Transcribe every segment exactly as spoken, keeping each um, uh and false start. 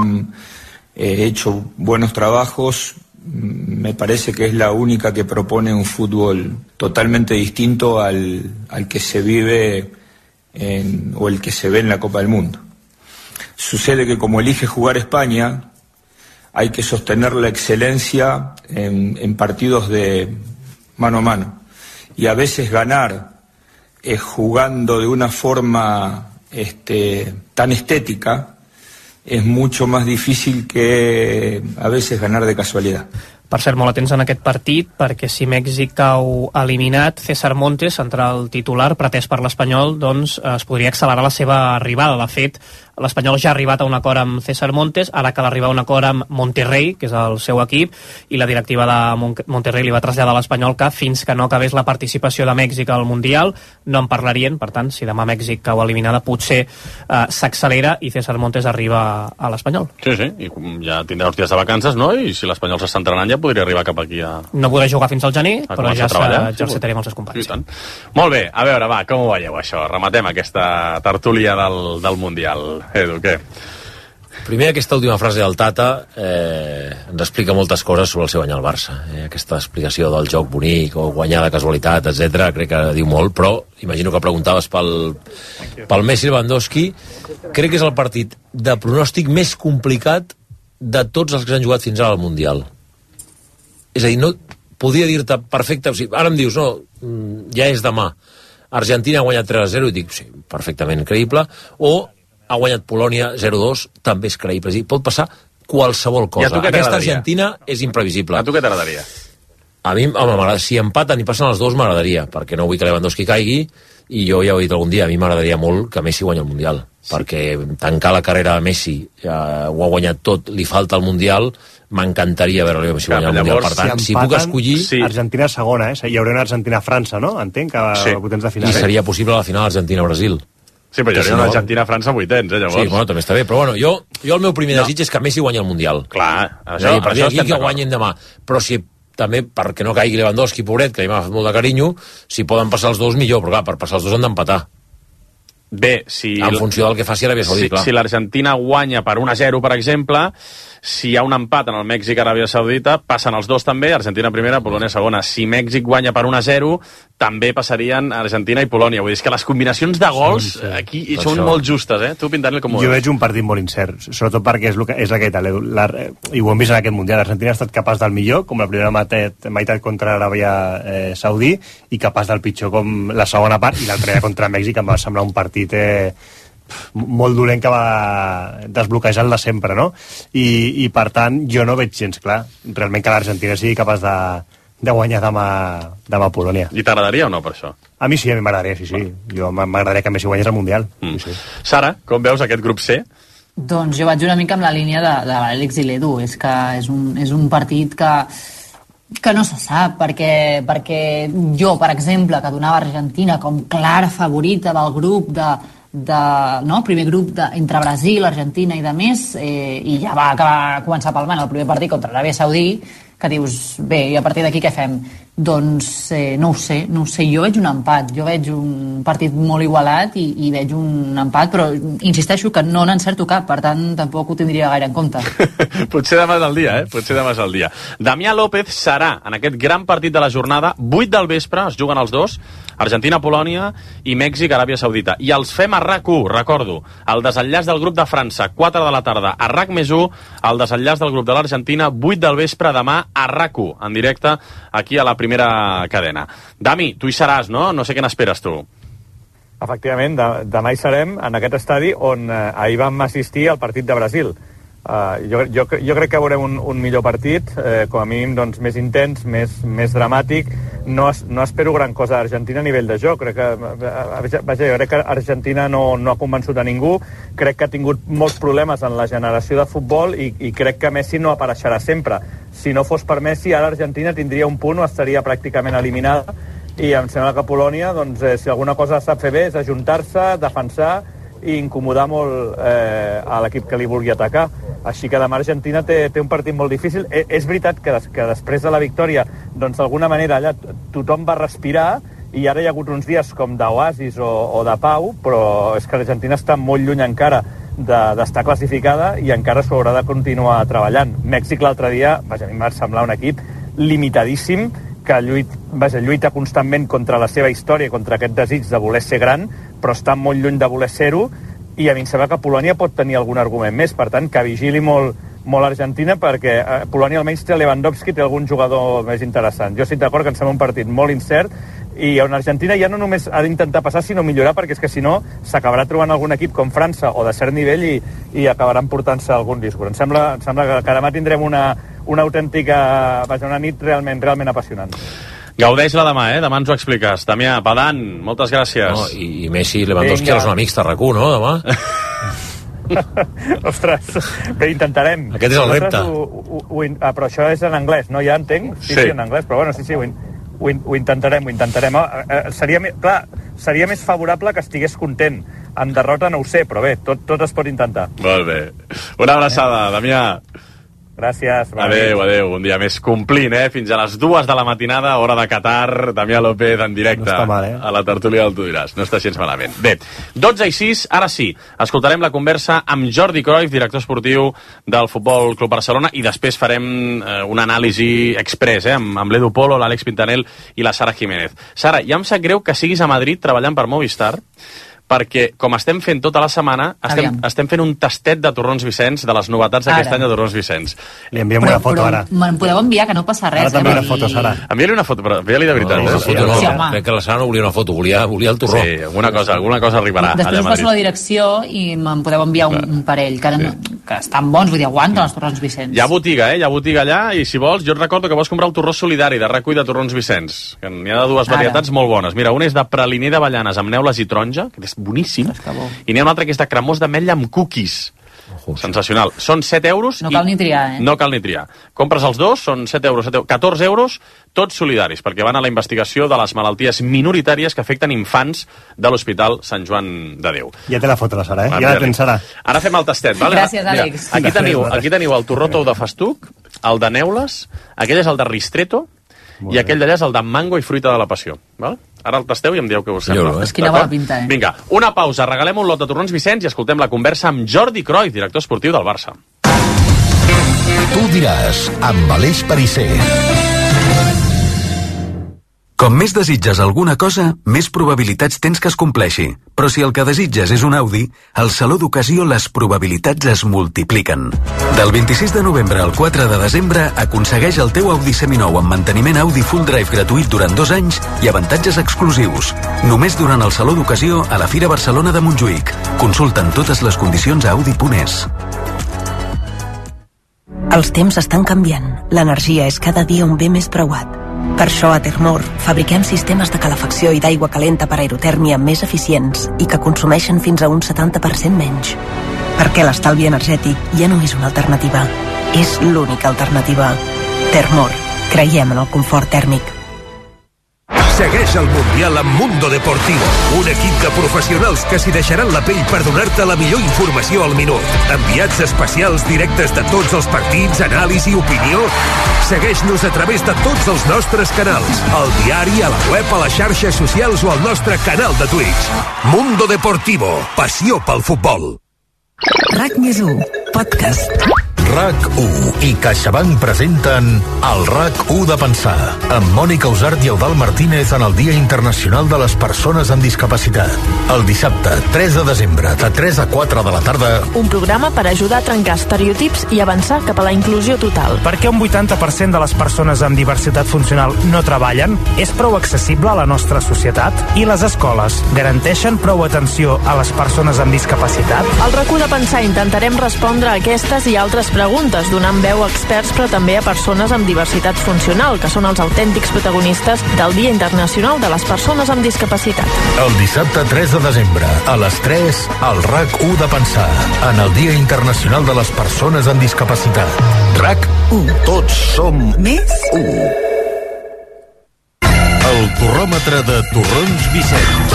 han eh, hecho buenos trabajos. Me parece que es la única que propone un fútbol totalmente distinto al, al que se vive en, o el que se ve en la Copa del Mundo. Sucede que como elige jugar España, hay que sostener la excelencia en, en partidos de mano a mano. Y a veces ganar eh, jugando de una forma este, tan estética és mucho más difícil que a veces ganar de casualidad. Per cert, molt atents en aquest partit, perquè si Mèxic cau eliminat, César Montes, central titular, pretès per l'Espanyol, doncs es podria accelerar la seva arribada. De fet, l'Espanyol ja ha arribat a un acord amb César Montes, ara cal arribar a un acord amb Monterrey, que és el seu equip, i la directiva de Monterrey li va traslladar a l'Espanyol que fins que no acabés la participació de Mèxic al Mundial no en parlarien. Per tant, si demà Mèxic cau eliminada, potser eh, s'accelera i César Montes arriba a l'Espanyol. Sí, sí, i ja tindrà uns dies de vacances, no? I si l'Espanyol s'està entrenant ja podria arribar cap aquí a... No podrà jugar fins al gener, a però ja s'exercitarem amb els seus companys. Sí, molt bé, a veure, va, com ho veieu això? Rematem aquesta tertúlia del, del Mundial. Edu, què? Primer, aquesta última frase del Tata eh, ens explica moltes coses sobre el seu any al Barça. Eh? Aquesta explicació del joc bonic o guanyar de casualitat, etcètera, crec que diu molt, però imagino que preguntaves pel, pel Messi Lewandowski. Crec que és el partit de pronòstic més complicat de tots els que s'han jugat fins ara al Mundial. És a dir, no podria dir-te perfecte, o sigui, ara em dius, no, ja és demà, Argentina ha guanyat tres a zero i dic, sí, perfectament creïble, o ha guanyat Polònia zero a dos, també és creïble. És a dir, pot passar qualsevol cosa. Aquesta Argentina és imprevisible. A tu què t'agradaria? A mi, home, si empaten i passen els dos, m'agradaria, perquè no vull que Lewandowski caigui, i jo ja ho he dit algun dia, a mi m'agradaria molt que Messi guanyi el Mundial, sí. Perquè tancar la carrera a Messi, ja ho ha guanyat tot, li falta el Mundial, m'encantaria veure Messi guanyar el Mundial. Per tant, si, si puc escollir... Sí. Argentina segona, eh? Hi haurà una Argentina-França, no? Entenc que sí. Potents de final. I seria possible la final Argentina-Brasil. Sí, però hi hauria una Argentina-França vuitens, eh, llavors. Sí, bueno, també està bé, però bueno, jo, jo el meu primer no. desig és que Messi guanyi el Mundial. Clar, això, dir, per això estem que guanyin demà. Però si també, perquè no caigui Lewandowski, pobret, que m'ha fet molt de carinyo, si poden passar els dos, millor, però clar, per passar els dos han d'empatar. Bé, si... En funció del que faci Aràbia Saudita, si, clar. Si l'Argentina guanya per un a zero, per exemple, si hi ha un empat en el Mèxic-Aràbia Saudita, passen els dos també, Argentina primera, Polònia segona. Si Mèxic guanya per un a zero, també passarien Argentina i Polònia. Vull dir, és que les combinacions de gols sí, sí. aquí per són això. Molt justes, eh? Tu, Pintanil, com ho Jo veig un partit molt incert, sobretot perquè és, que, és aquest, la, i ho hem vist en aquest Mundial. L'Argentina ha estat capaç del millor, com la primera meitat, meitat contra l'Aràbia eh, Saudí, i capaç del pitjor com la segona part, i l'altra contra Mèxic em va semblar un partit eh, molt dolent que va desbloquejant la sempre, no? I, i per tant jo no veig gens clar realment que l'Argentina sigui capaç de, de guanyar demà, demà a Polònia. I t'agradaria o no per això? A mi sí, a mi m'agradaria, sí, sí. Jo m'agradaria que Messi guanyés el Mundial. Mm. Sí, sí. Sara, com veus aquest grup C? Doncs jo vaig una mica amb la línia de, de l'Àlex i l'Edu. És que és un, és un partit que que no se sap, perquè, perquè jo, per exemple, que donava Argentina com clara favorita del grup de, de no? primer grup de, entre Brasil, Argentina i de més, eh, i ja va acabar començar palmant el primer partit contra l'Aràbia Saudí, que dius, bé, i a partir d'aquí què fem? Doncs eh, no ho sé, no ho sé, jo veig un empat, jo veig un partit molt igualat i, i veig un empat, però insisteixo que no n'encerto cap, per tant tampoc ho tindria gaire en compte. Potser demà és el dia, eh? Potser demà és el dia. Damià López serà en aquest gran partit de la jornada, vuit del vespre, es juguen els dos, Argentina-Polònia i Mèxic-Aràbia Saudita. I els fem a RAC u, recordo, el desenllaç del grup de França, quatre de la tarda, a RAC més u, el desenllaç del grup de l'Argentina, vuit del vespre demà a RAC u, en directe, aquí a la primera cadena. Dami, tu hi seràs, no? No sé què n'esperes tu. Efectivament, de, demà hi serem en aquest estadi on eh, ahir vam assistir al partit de Brasil. Uh, jo, jo, jo crec que veurem un, un millor partit, eh, com a mínim doncs, més intens, més, més dramàtic. No, es, no espero gran cosa d'Argentina a nivell de joc. Crec que, vaja, jo crec que Argentina no, no ha convençut a ningú. Crec que ha tingut molts problemes en la generació de futbol i, i crec que Messi no apareixerà sempre. Si no fos per Messi, ara Argentina tindria un punt o estaria pràcticament eliminada, i em sembla que Polònia, doncs, eh, si alguna cosa sap fer bé és ajuntar-se, defensar i incomodar molt eh, a l'equip que li vulgui atacar. Així que demà Argentina té, té un partit molt difícil. E, és veritat que, des, que després de la victòria, doncs d'alguna manera allà tothom va respirar, i ara hi ha hagut uns dies com d'oasis o, o de pau, però és que l'Argentina està molt lluny encara d'estar classificada i encara s'ho haurà de continuar treballant. Mèxic l'altre dia, vaja, a mi em va semblar un equip limitadíssim, que lluita, vaja, lluita constantment contra la seva història, contra aquest desig de voler ser gran, però està molt lluny de voler ser-ho, i a mi em sembla que Polònia pot tenir algun argument més, per tant, que vigili molt, molt Argentina, perquè eh, Polònia almenys té Lewandowski, té algun jugador més interessant. Jo estic d'acord que em sembla un partit molt incert, i on Argentina ja no només ha d'intentar passar, sinó millorar, perquè és que si no s'acabarà trobant algun equip com França o de cert nivell i, i acabaran portant-se algun discurs. Em sembla, em sembla que, que demà tindrem una, una autèntica, vaja, una nit realment, realment apassionant. Gaudeix-la demà, eh? Demà ens ho expliques. Damià, Padan, moltes gràcies. No, i, I Messi i Lewandowski ara són amics de RAC u, no, demà? Ostres, bé, intentarem. Aquest és el repte. Ho, ho, ho, ah, però això és en anglès, no? Ja entenc? Sí, sí, sí en anglès, però bueno, sí, sí, ho, ho, ho intentarem, ho intentarem. Oh, eh, seria, clar, seria més favorable que estigués content. En derrota no ho sé, però bé, tot, tot es pot intentar. Molt bé. Una abraçada, Damià. Gràcies. Adéu, adéu. Un dia més complint, eh? Fins a les dues de la matinada, hora de Qatar. Damià López en directe. No està mal, eh? A la tertúlia del Tu diràs. No està gens malament. Bé, dotze i sis, ara sí. Escoltarem la conversa amb Jordi Cruyff, director esportiu del Futbol Club Barcelona, i després farem eh, una anàlisi express, eh? Amb, amb l'Edu Polo, l'Àlex Pintanel i la Sara Jiménez. Sara, ja em sap greu que siguis a Madrid treballant per Movistar, perquè, com estem fent tota la setmana, estem, estem fent un tastet de Torrons Vicenç, de les novetats d'aquest any de Torrons Vicenç. Li enviem però, una foto però ara. Me'n podeu enviar, que no passa res. Ara també eh? una foto, Sara. Envia-li una foto, però envia-li de veritat. No, eh? una foto no. Sí, home. Crec que la Sara no volia una foto, volia, volia el torró. Sí, alguna cosa, alguna cosa arribarà. Després us passo la direcció i me'n podeu enviar un, un parell, que, no, que estan bons, vull dir, aguanten els Torrons Vicenç. Hi ha botiga, eh? Hi ha botiga allà, i si vols, jo et recordo que vols comprar el torró solidari de recull de Torrons Vicenç, que n'hi ha de dues varietats molt bones. Mira, un és de praliner d'avellanes amb neules i taronja, que és boníssim, i n'hi ha un altre que és de cremós d'ametlla amb cookies. Sensacional. Són set euros. No cal ni triar, eh? No cal ni triar. Compres els dos, són set euros, set euros, catorze euros, tots solidaris, perquè van a la investigació de les malalties minoritàries que afecten infants de l'Hospital Sant Joan de Déu. Ja té la foto, la Sara, eh? Va, ja la tens, Sara. Ara fem el tastet, vale? Gràcies, Àlex. Mira, aquí, teniu, aquí teniu el torró tou de festuc, el de neules, aquell és el de ristretto, molt i aquell d'allà és el de mango i fruita de la passió. Val? Ara el tasteu i em dieu què us sembla. És quina bona pinta, eh? Vinga, una pausa, regalem un lot de torrons Vicenç i escoltem la conversa amb Jordi Cruyff, director esportiu del Barça. Tu diràs, amb Aleix Perisser. Com més desitges alguna cosa, més probabilitats tens que es compleixi. Però si el que desitges és un Audi, al Saló d'Ocasió les probabilitats es multipliquen. Del vint-i-sis de novembre al quatre de desembre, aconsegueix el teu Audi seminou amb manteniment Audi Full Drive gratuït durant dos anys i avantatges exclusius. Només durant el Saló d'Ocasió a la Fira Barcelona de Montjuïc. Consulta'n totes les condicions a audi punt es. Els temps estan canviant. L'energia és cada dia un bé més preuat. Per això a Termor fabriquem sistemes de calefacció i d'aigua calenta per aerotèrmia més eficients i que consumeixen fins a un setanta per cent menys. Perquè l'estalvi energètic ja no és una alternativa, és l'única alternativa. Termor. Creiem en el confort tèrmic. Segueix el Mundial amb Mundo Deportivo, un equip de professionals que s'hi deixaran la pell per donar-te la millor informació al minut. Enviats especials directes de tots els partits, anàlisi, opinió. Segueix-nos a través de tots els nostres canals, al diari, a la web, a les xarxes socials o al nostre canal de Twitch. Mundo Deportivo, passió pel futbol. RAC més u, podcast. RAC u i CaixaBank presenten el RAC u de pensar amb Mònica Usart i Eudald Martínez en el Dia Internacional de les Persones amb Discapacitat. El dissabte, tres de desembre, de tres a quatre de la tarda. Un programa per ajudar a trencar estereotips i avançar cap a la inclusió total. Per què un vuitanta per cent de les persones amb diversitat funcional no treballen? És prou accessible a la nostra societat? I les escoles garanteixen prou atenció a les persones amb discapacitat? Al RAC u de pensar intentarem respondre a aquestes i altres preguntes, donant veu a experts però també a persones amb diversitat funcional, que són els autèntics protagonistes del Dia Internacional de les Persones amb Discapacitat. El dissabte tres de desembre, a les tres, al RAC u de pensar, en el Dia Internacional de les Persones amb Discapacitat. RAC u. Tots som més u. El torròmetre de Torrons Vicenç.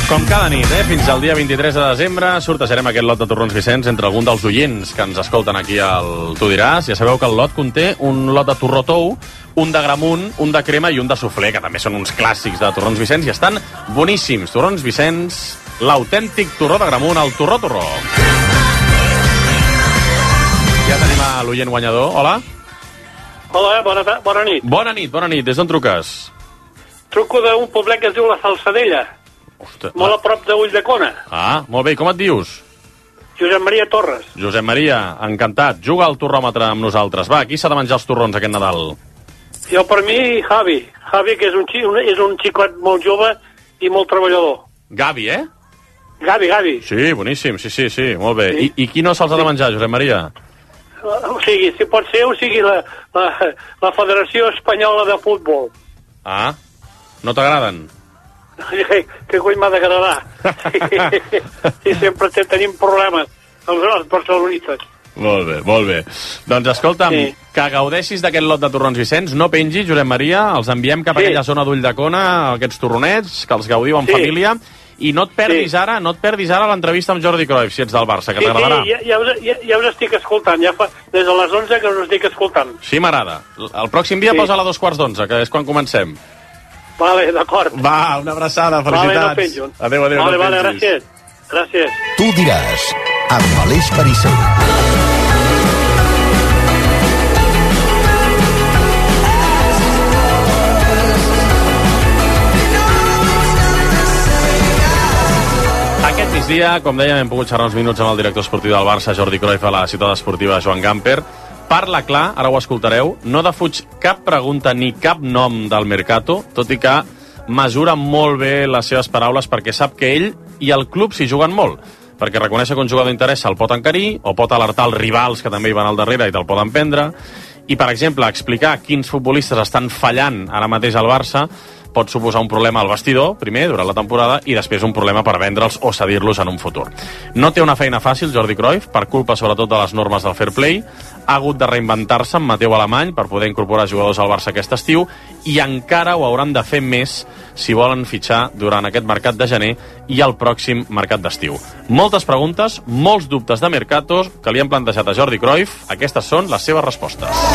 Com cada nit, eh? Fins al dia vint-i-tres de desembre sortejarem aquest lot de torrons Vicenç entre algun dels oients que ens escolten aquí al Tu diràs. Ja sabeu que el lot conté un lot de torró tou, un de gramunt, un de crema i un de suflé, que també són uns clàssics de torrons Vicenç i estan boníssims. Torrons Vicenç, l'autèntic torró de gramunt, el torró torró. Ja tenim a l'oient guanyador. Hola. Hola, bona, bona nit. Bona nit, bona nit. Des d'on truques? Truco d'un poblet que es diu La Salsadella. Ostres, molt a prop de Ulldecona. Ah, molt bé. I com et dius? Josep Maria Torres. Josep Maria, encantat. Juga al torròmetre amb nosaltres. Va, qui s'ha de menjar els torrons aquest Nadal? Jo, per mi, Javi. Javi, que és un, un, és un xicot molt jove i molt treballador. Gavi, eh? Gavi, Gavi. Sí, boníssim, sí, sí, sí, molt bé. Sí. I, I qui no se'ls ha de menjar, Josep Maria? O sigui, si pot ser, o sigui, la, la, la Federació Espanyola de Futbol. Ah, no t'agraden? Que cony m'ha d'agradar. Sí, sí, sempre tenim problemes els, els barcelonistes. Molt bé, molt bé. Doncs escolta'm, sí. Que gaudeixis d'aquest lot de torrons Vicenç, no pengi, Josep Maria, els enviem cap a sí. aquella zona d'Ulldecona, aquests torronets, que els gaudiu en sí. família, i no et perdis sí. ara, no et perdis ara l'entrevista amb Jordi Cruyff, si ets del Barça, que sí, t'agradarà. Sí, ja, ja, us, ja, ja us estic escoltant, ja fa des de les onze que us estic escoltant. Sí, m'agrada. El pròxim dia sí. posa a les dos quarts d'onze, que és quan comencem. Vale, d'acord. Va, una abraçada, felicitats. Vale, no penjo. Adéu, adéu, vale, no vale, gràcies. Gràcies. Tu diràs, amb Aleix Perisser. Aquest migdia, com dèiem, hem pogut xerrar uns minuts amb el director esportiu del Barça, Jordi Cruyff, a la ciutat esportiva Joan Gamper. Parla clar, ara ho escoltareu, no defuig cap pregunta ni cap nom del Mercato, tot i que mesura molt bé les seves paraules perquè sap que ell i el club s'hi juguen molt, perquè reconèixer que un jugador interessa el pot encarir o pot alertar els rivals que també hi van al darrere i te'l poden prendre, i per exemple explicar quins futbolistes estan fallant ara mateix al Barça pot suposar un problema al vestidor, primer, durant la temporada, i després un problema per vendre'ls o cedir-los en un futur. No té una feina fàcil, Jordi Cruyff, per culpa sobretot de les normes del fair play, ha hagut de reinventar-se amb Mateu Alemany per poder incorporar jugadors al Barça aquest estiu, i encara ho hauran de fer més si volen fitxar durant aquest mercat de gener i el pròxim mercat d'estiu. Moltes preguntes, molts dubtes de mercatos que li han plantejat a Jordi Cruyff. Aquestes són les seves respostes.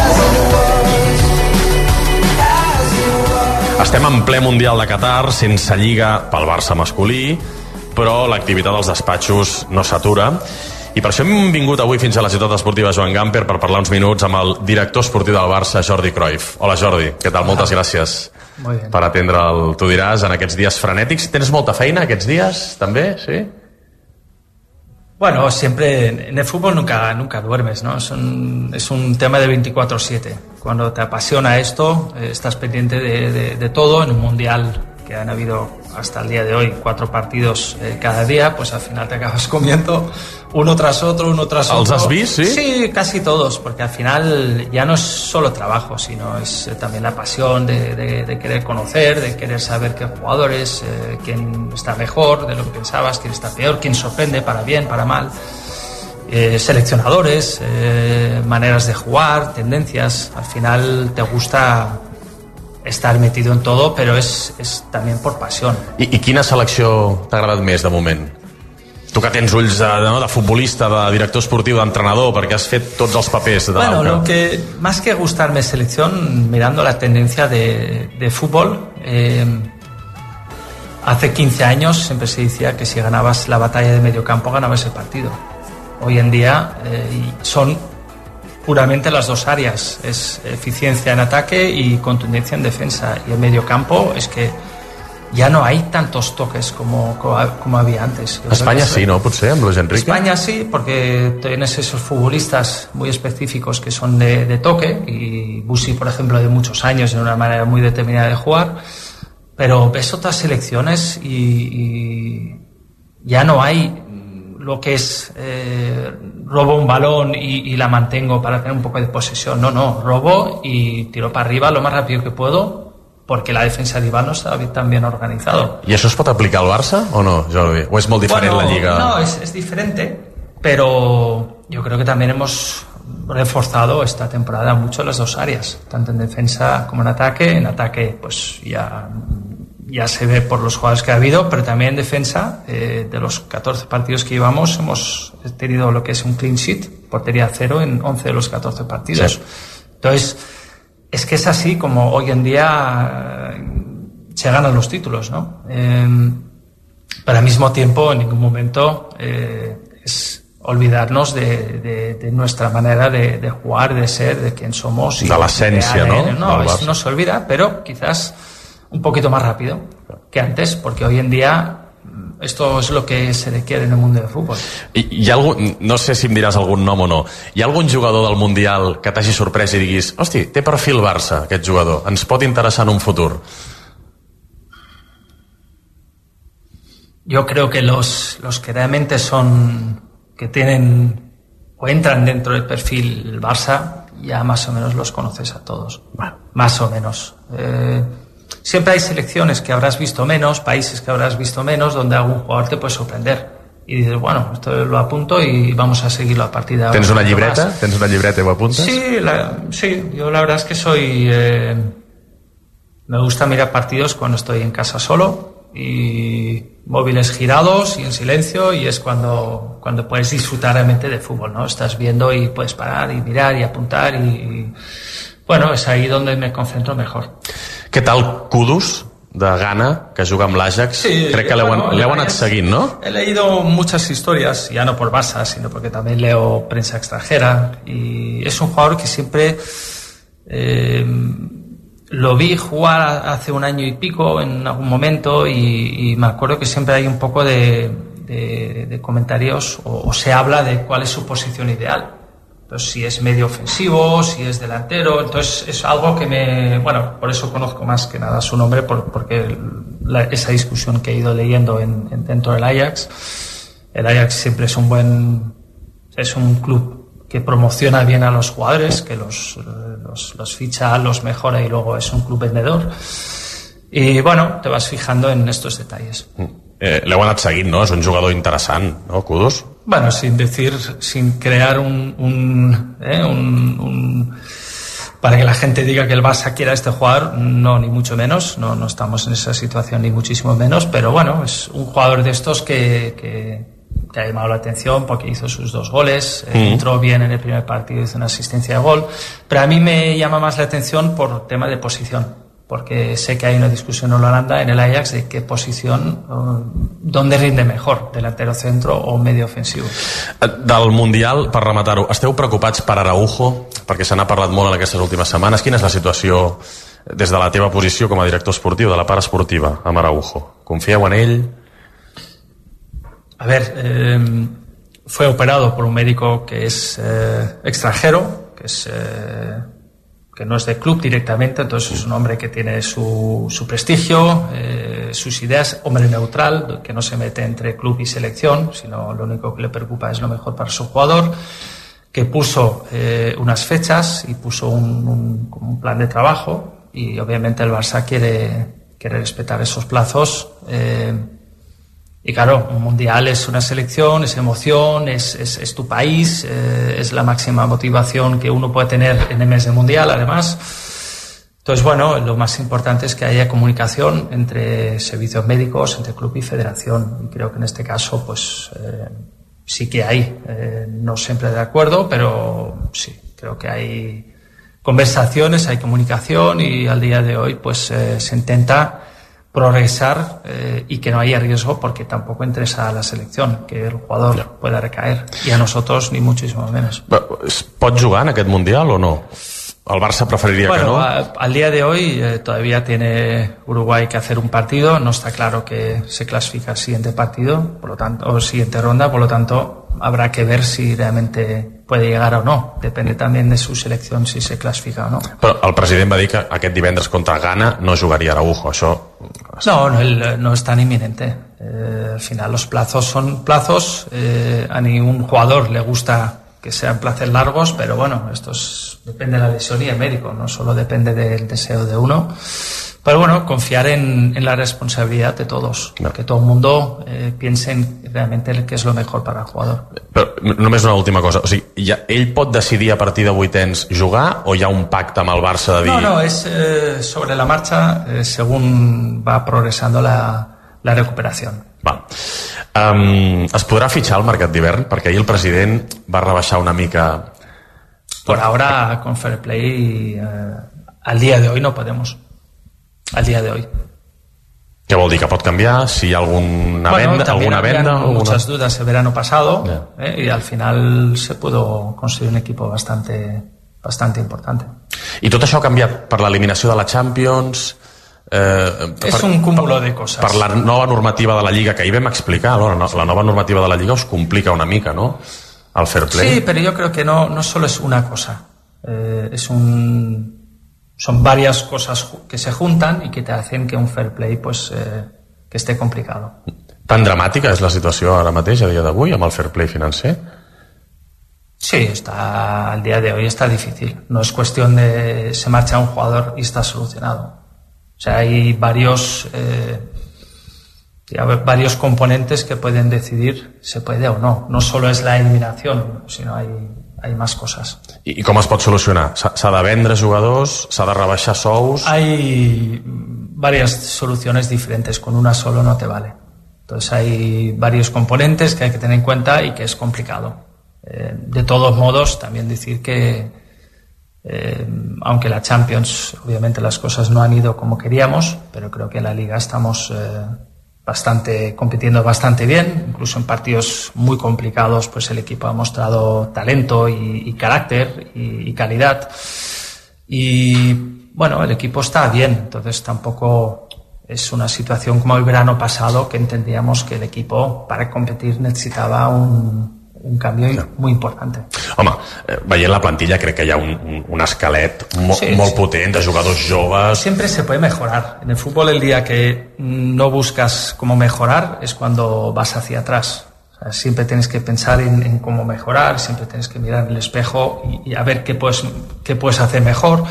Estem en ple Mundial de Qatar, sense lliga pel Barça masculí, però l'activitat dels despatxos no s'atura. I per això hem vingut avui fins a la ciutat esportiva Joan Gamper per parlar uns minuts amb el director esportiu del Barça, Jordi Cruyff. Hola, Jordi, què tal? Moltes gràcies per atendre el Tu diràs en aquests dies frenètics. Tens molta feina aquests dies, també? Sí? Bueno, siempre en el fútbol nunca, nunca duermes, ¿no? Es un, es un tema de veinticuatro siete. Cuando te apasiona esto, eh, estás pendiente de, de, de todo. En un mundial que han habido hasta el día de hoy cuatro partidos eh, cada día, pues al final te acabas comiendo uno tras otro, uno tras otro. ¿Los has visto, sí? Sí, casi todos, porque al final ya no es solo trabajo, sino es eh, también la pasión de, de, de querer conocer, de querer saber qué jugadores, eh, quién está mejor de lo que pensabas, quién está peor, quién sorprende para bien, para mal. Eh, seleccionadores, eh, maneras de jugar, tendencias. Al final te gusta estar metido en todo, però és, és també per passió. I, i quina selecció t'ha agradat més de moment? Tu que tens ulls de, no, de futbolista, de director esportiu, d'entrenador, perquè has fet tots els papers de bueno, l'Auca. Lo que, más que gustarme selección, mirando la tendencia de, de fútbol, eh, hace quince años siempre se decía que si ganabas la batalla de medio campo ganabas el partido. Hoy en día eh, son puramente las dos áreas, es eficiencia en ataque y contundencia en defensa, y en medio campo es que ya no hay tantos toques como, como, como había antes. Yo España sí, ¿no? Potser, amb Luis Enrique. España sí, porque tienes esos futbolistas muy específicos que son de, de toque, y Busi, por ejemplo, de muchos años en una manera muy determinada de jugar, pero ves otras selecciones y, y ya no hay lo que es eh, robo un balón y, y la mantengo para tener un poco de posesión. No, no, robo y tiro para arriba lo más rápido que puedo, porque la defensa rival no está tan bien organizado. ¿Y eso es pot aplicar al Barça o no, Jordi? ¿O es molt diferent bueno, la Lliga? No, es, es diferente, pero yo creo que también hemos reforzado esta temporada mucho las dos áreas, tanto en defensa como en ataque. En ataque, pues ya ya se ve por los jugadores que ha habido, pero también en defensa, eh, de los catorce partidos que llevamos, hemos tenido lo que es un clean sheet, portería cero en once de los catorce partidos. Sí. Entonces, es que es así como hoy en día eh, se ganan los títulos, ¿no? Eh, pero al mismo tiempo, en ningún momento eh, es olvidarnos de, de, de nuestra manera de, de jugar, de ser, de quién somos. Y de la esencia, ¿no? No, es, no se olvida, pero quizás un poquito más rápido que antes, porque hoy en día esto és el que se requiere en el mundo del futbol. I, hi ha algun, no sé si em diràs algun nom o no, hi ha algun jugador del Mundial que t'hagi sorprès i diguis, hosti, té perfil Barça aquest jugador, ens pot interessar en un futur? Yo creo que los, los que realmente son, que tienen o entran dentro del perfil Barça, ya más o menos los conoces a todos. Bueno, más o menos. Eh, siempre hay selecciones que habrás visto menos, países que habrás visto menos, donde algún jugador te puede sorprender. Y dices, bueno, esto lo apunto y vamos a seguirlo a partir de ahora. ¿Tens una llibreta? Más. ¿Tens una llibreta y lo apuntas? Sí, la, sí, yo la verdad es que soy... Eh, me gusta mirar partidos cuando estoy en casa solo y móviles girados y en silencio, y es cuando, cuando puedes disfrutar realmente de fútbol, ¿no? Estás viendo y puedes parar y mirar y apuntar y... y bueno, es ahí donde me concentro mejor. Què tal Kudus, de Ghana, que juga amb l'Ajax? Sí, crec que bueno, l'heu anat seguint, ¿no? He leído muchas historias, ya no por Barça, sino porque también leo prensa extranjera, y es un jugador que siempre eh, lo vi jugar hace un año y pico en algún momento, y, y me acuerdo que siempre hay un poco de, de, de comentarios o, o se habla de cuál es su posición ideal. Entonces, si es medio ofensivo, si es delantero, entonces es algo que me... Bueno, por eso conozco más que nada su nombre, por, porque la, esa discusión que he ido leyendo en, en, dentro del Ajax, el Ajax siempre es un buen... Es un club que promociona bien a los jugadores, que los, los, los ficha, los mejora, y luego es un club vendedor. Y bueno, te vas fijando en estos detalles. Eh, l'heu anat seguint, no? És un jugador interessant, no, Kudus? Bueno, sin decir, sin crear un, un, eh, un, un... para que la gente diga que el Barça quiera a este jugador, no, ni mucho menos, no, no estamos en esa situación, ni muchísimo menos, pero bueno, es un jugador de estos que, que, que ha llamado la atención porque hizo sus dos goles, mm. eh, entró bien en el primer partido, hizo una asistencia de gol, pero a mí me llama más la atención por tema de posición, porque sé que hay una discusión en Holanda, en el Ajax, de qué posición, dónde rinde mejor, delantero centro o medio ofensivo. Del Mundial, per rematar-ho, esteu preocupats per Araujo? Perquè se n'ha parlat molt en aquestes últimes setmanes. Quina és la situació des de la teva posició com a director esportiu, de la part esportiva, amb Araujo? Confieu en ell? A ver, eh, fue operado por un médico que es eh, extranjero, que es... Eh, que no es de club directamente, entonces es un hombre que tiene su, su prestigio, eh, sus ideas, hombre neutral, que no se mete entre club y selección, sino lo único que le preocupa es lo mejor para su jugador, que puso eh, unas fechas y puso un, un, un plan de trabajo, y obviamente el Barça quiere, quiere respetar esos plazos. Eh, Y claro, un mundial es una selección, es emoción, es, es, es tu país, eh, es la máxima motivación que uno puede tener en el mes de mundial, además. Entonces, bueno, lo más importante es que haya comunicación entre servicios médicos, entre club y federación. Y creo que en este caso, pues, eh, sí que hay. Eh, no siempre de acuerdo, pero sí, creo que hay conversaciones, hay comunicación, y al día de hoy, pues, eh, se intenta progresar eh, y que no haya riesgo, porque tampoco interesa a la selección que el jugador no. pueda recaer, y a nosotros ni muchísimo menos. ¿Pot jugar en aquest Mundial o no? ¿El Barça preferiría bueno, que no? A, al día de hoy eh, todavía tiene Uruguay que hacer un partido, no está claro que se clasifica al siguiente partido, por lo tanto, o siguiente ronda, por lo tanto habrá que ver si realmente puede llegar o no. Depende también de su selección si se clasifica o no. Però el president va dir que aquest divendres contra Ghana no jugaria Araujo, això... No, no, el, no es tan inminente. Eh, al final los plazos son plazos, eh, a ningún jugador le gusta que sean plazos largos, pero bueno, esto es, depende de la lesión y el médico, no solo depende del deseo de uno. Pero bueno, confiar en, en la responsabilidad de todos, no. que todo el mundo eh, piense en realmente el que és lo mejor para el jugador. Però només una última cosa, o sigui, ja, ell pot decidir a partir de vuitens jugar o hi ha un pacte amb el Barça de dir... No, no, es eh, sobre la marcha eh, según va progresando la, la recuperación. Va. Um, es podrà fitxar al mercat d'hivern? Perquè ahir el president va rebaixar una mica... Por ahora, con Fair Play, eh, al día de hoy no podemos. Al día de hoy. ¿Qué vol dir? ¿Que pot canviar? Si hi ha alguna bueno, venda? Alguna venda alguna... muchas dudas el verano pasado yeah. eh, y al final se pudo construir un equipo bastante, bastante importante. I tot això ha canviat per l'eliminació de la Champions... Eh, és per, un cúmulo de coses. Per la nova normativa de la Lliga, que ahir vam explicar, no? La nova normativa de la Lliga us complica una mica, ¿no? El fair play. Sí, pero yo creo que no, no solo es una cosa. Eh, es un... Son varias cosas que se juntan y que te hacen que un fair play pues, eh, que esté complicado. Tan dramàtica és la situació ara mateix, a dia d'avui, amb el fair play financer? Sí, está, al día de hoy está difícil. No es cuestión de se marcha un jugador y está solucionado. O sea, hay varios, eh, varios componentes que pueden decidir si se puede o no. No solo es la eliminación, sino hay... hay más cosas. I, i com es pot solucionar? S'ha de vendre jugadors? S'ha de rebaixar sous? Hay varias soluciones diferentes, con una solo no te vale. Entonces hay varios componentes que hay que tener en cuenta y que es complicado. Eh, de todos modos, también decir que eh, aunque la Champions, obviamente las cosas no han ido como queríamos, pero creo que en la Liga estamos... Eh, bastante compitiendo bastante bien, incluso en partidos muy complicados pues el equipo ha mostrado talento y, y carácter y, y calidad y bueno, el equipo está bien, entonces tampoco es una situación como el verano pasado que entendíamos que el equipo para competir necesitaba un, un cambio sí. muy importante. Home, eh, veient la plantilla crec que hi ha un, un, un esquelet mo, sí, molt sí. potent de jugadors joves. Siempre se puede mejorar. En el fútbol el día que no buscas cómo mejorar es cuando vas hacia atrás. O sea, siempre tienes que pensar en, en cómo mejorar, siempre tienes que mirar en el espejo y, y a ver qué puedes, qué puedes hacer mejor.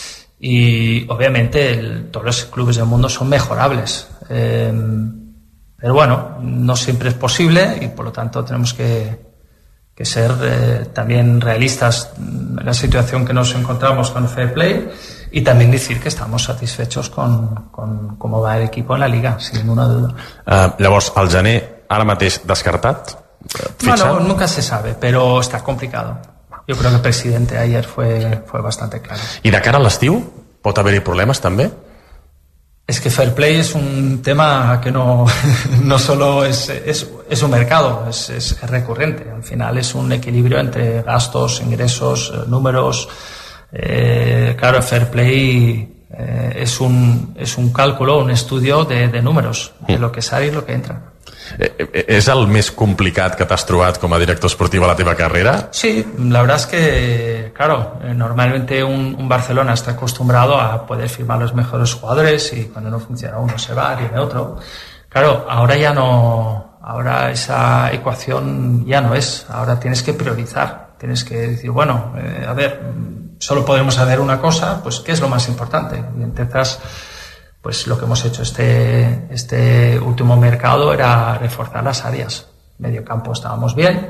Y obviamente el, todos los clubes del mundo son mejorables. Eh, pero bueno, no siempre es posible y por lo tanto tenemos que que ser eh, también realistas en la situación que nos encontramos con Fair Play y también decir que estamos satisfechos con, con cómo va el equipo en la Liga, sin ninguna duda. Uh, llavors, el gener ara mateix descartat? Bueno, nunca se sabe, pero está complicado. Yo creo que el presidente ayer fue, fue bastante claro. I de cara a l'estiu, pot haver-hi problemes també? Es que Fair Play es un tema que no, no solo es, es, es un mercado, es, es recurrente. Al final es un equilibrio entre gastos, ingresos, números. Eh, claro, Fair Play eh, es, un, es un cálculo, un estudio de, de números, de lo que sale y lo que entra. Eh, ¿És el més complicat que t'has trobat com a director esportiu a la teva carrera? Sí, la verdad es que, claro, eh, normalmente un, un Barcelona está acostumbrado a poder firmar los mejores jugadores y cuando no funciona uno se va, viene otro. Claro, ahora ya no, ahora esa ecuación ya no es, ahora tienes que priorizar, tienes que decir, bueno, eh, a ver, solo podemos hacer una cosa, pues ¿qué es lo más importante? Y intentas... Pues lo que hemos hecho este, este último mercado era reforzar las áreas. Medio campo estábamos bien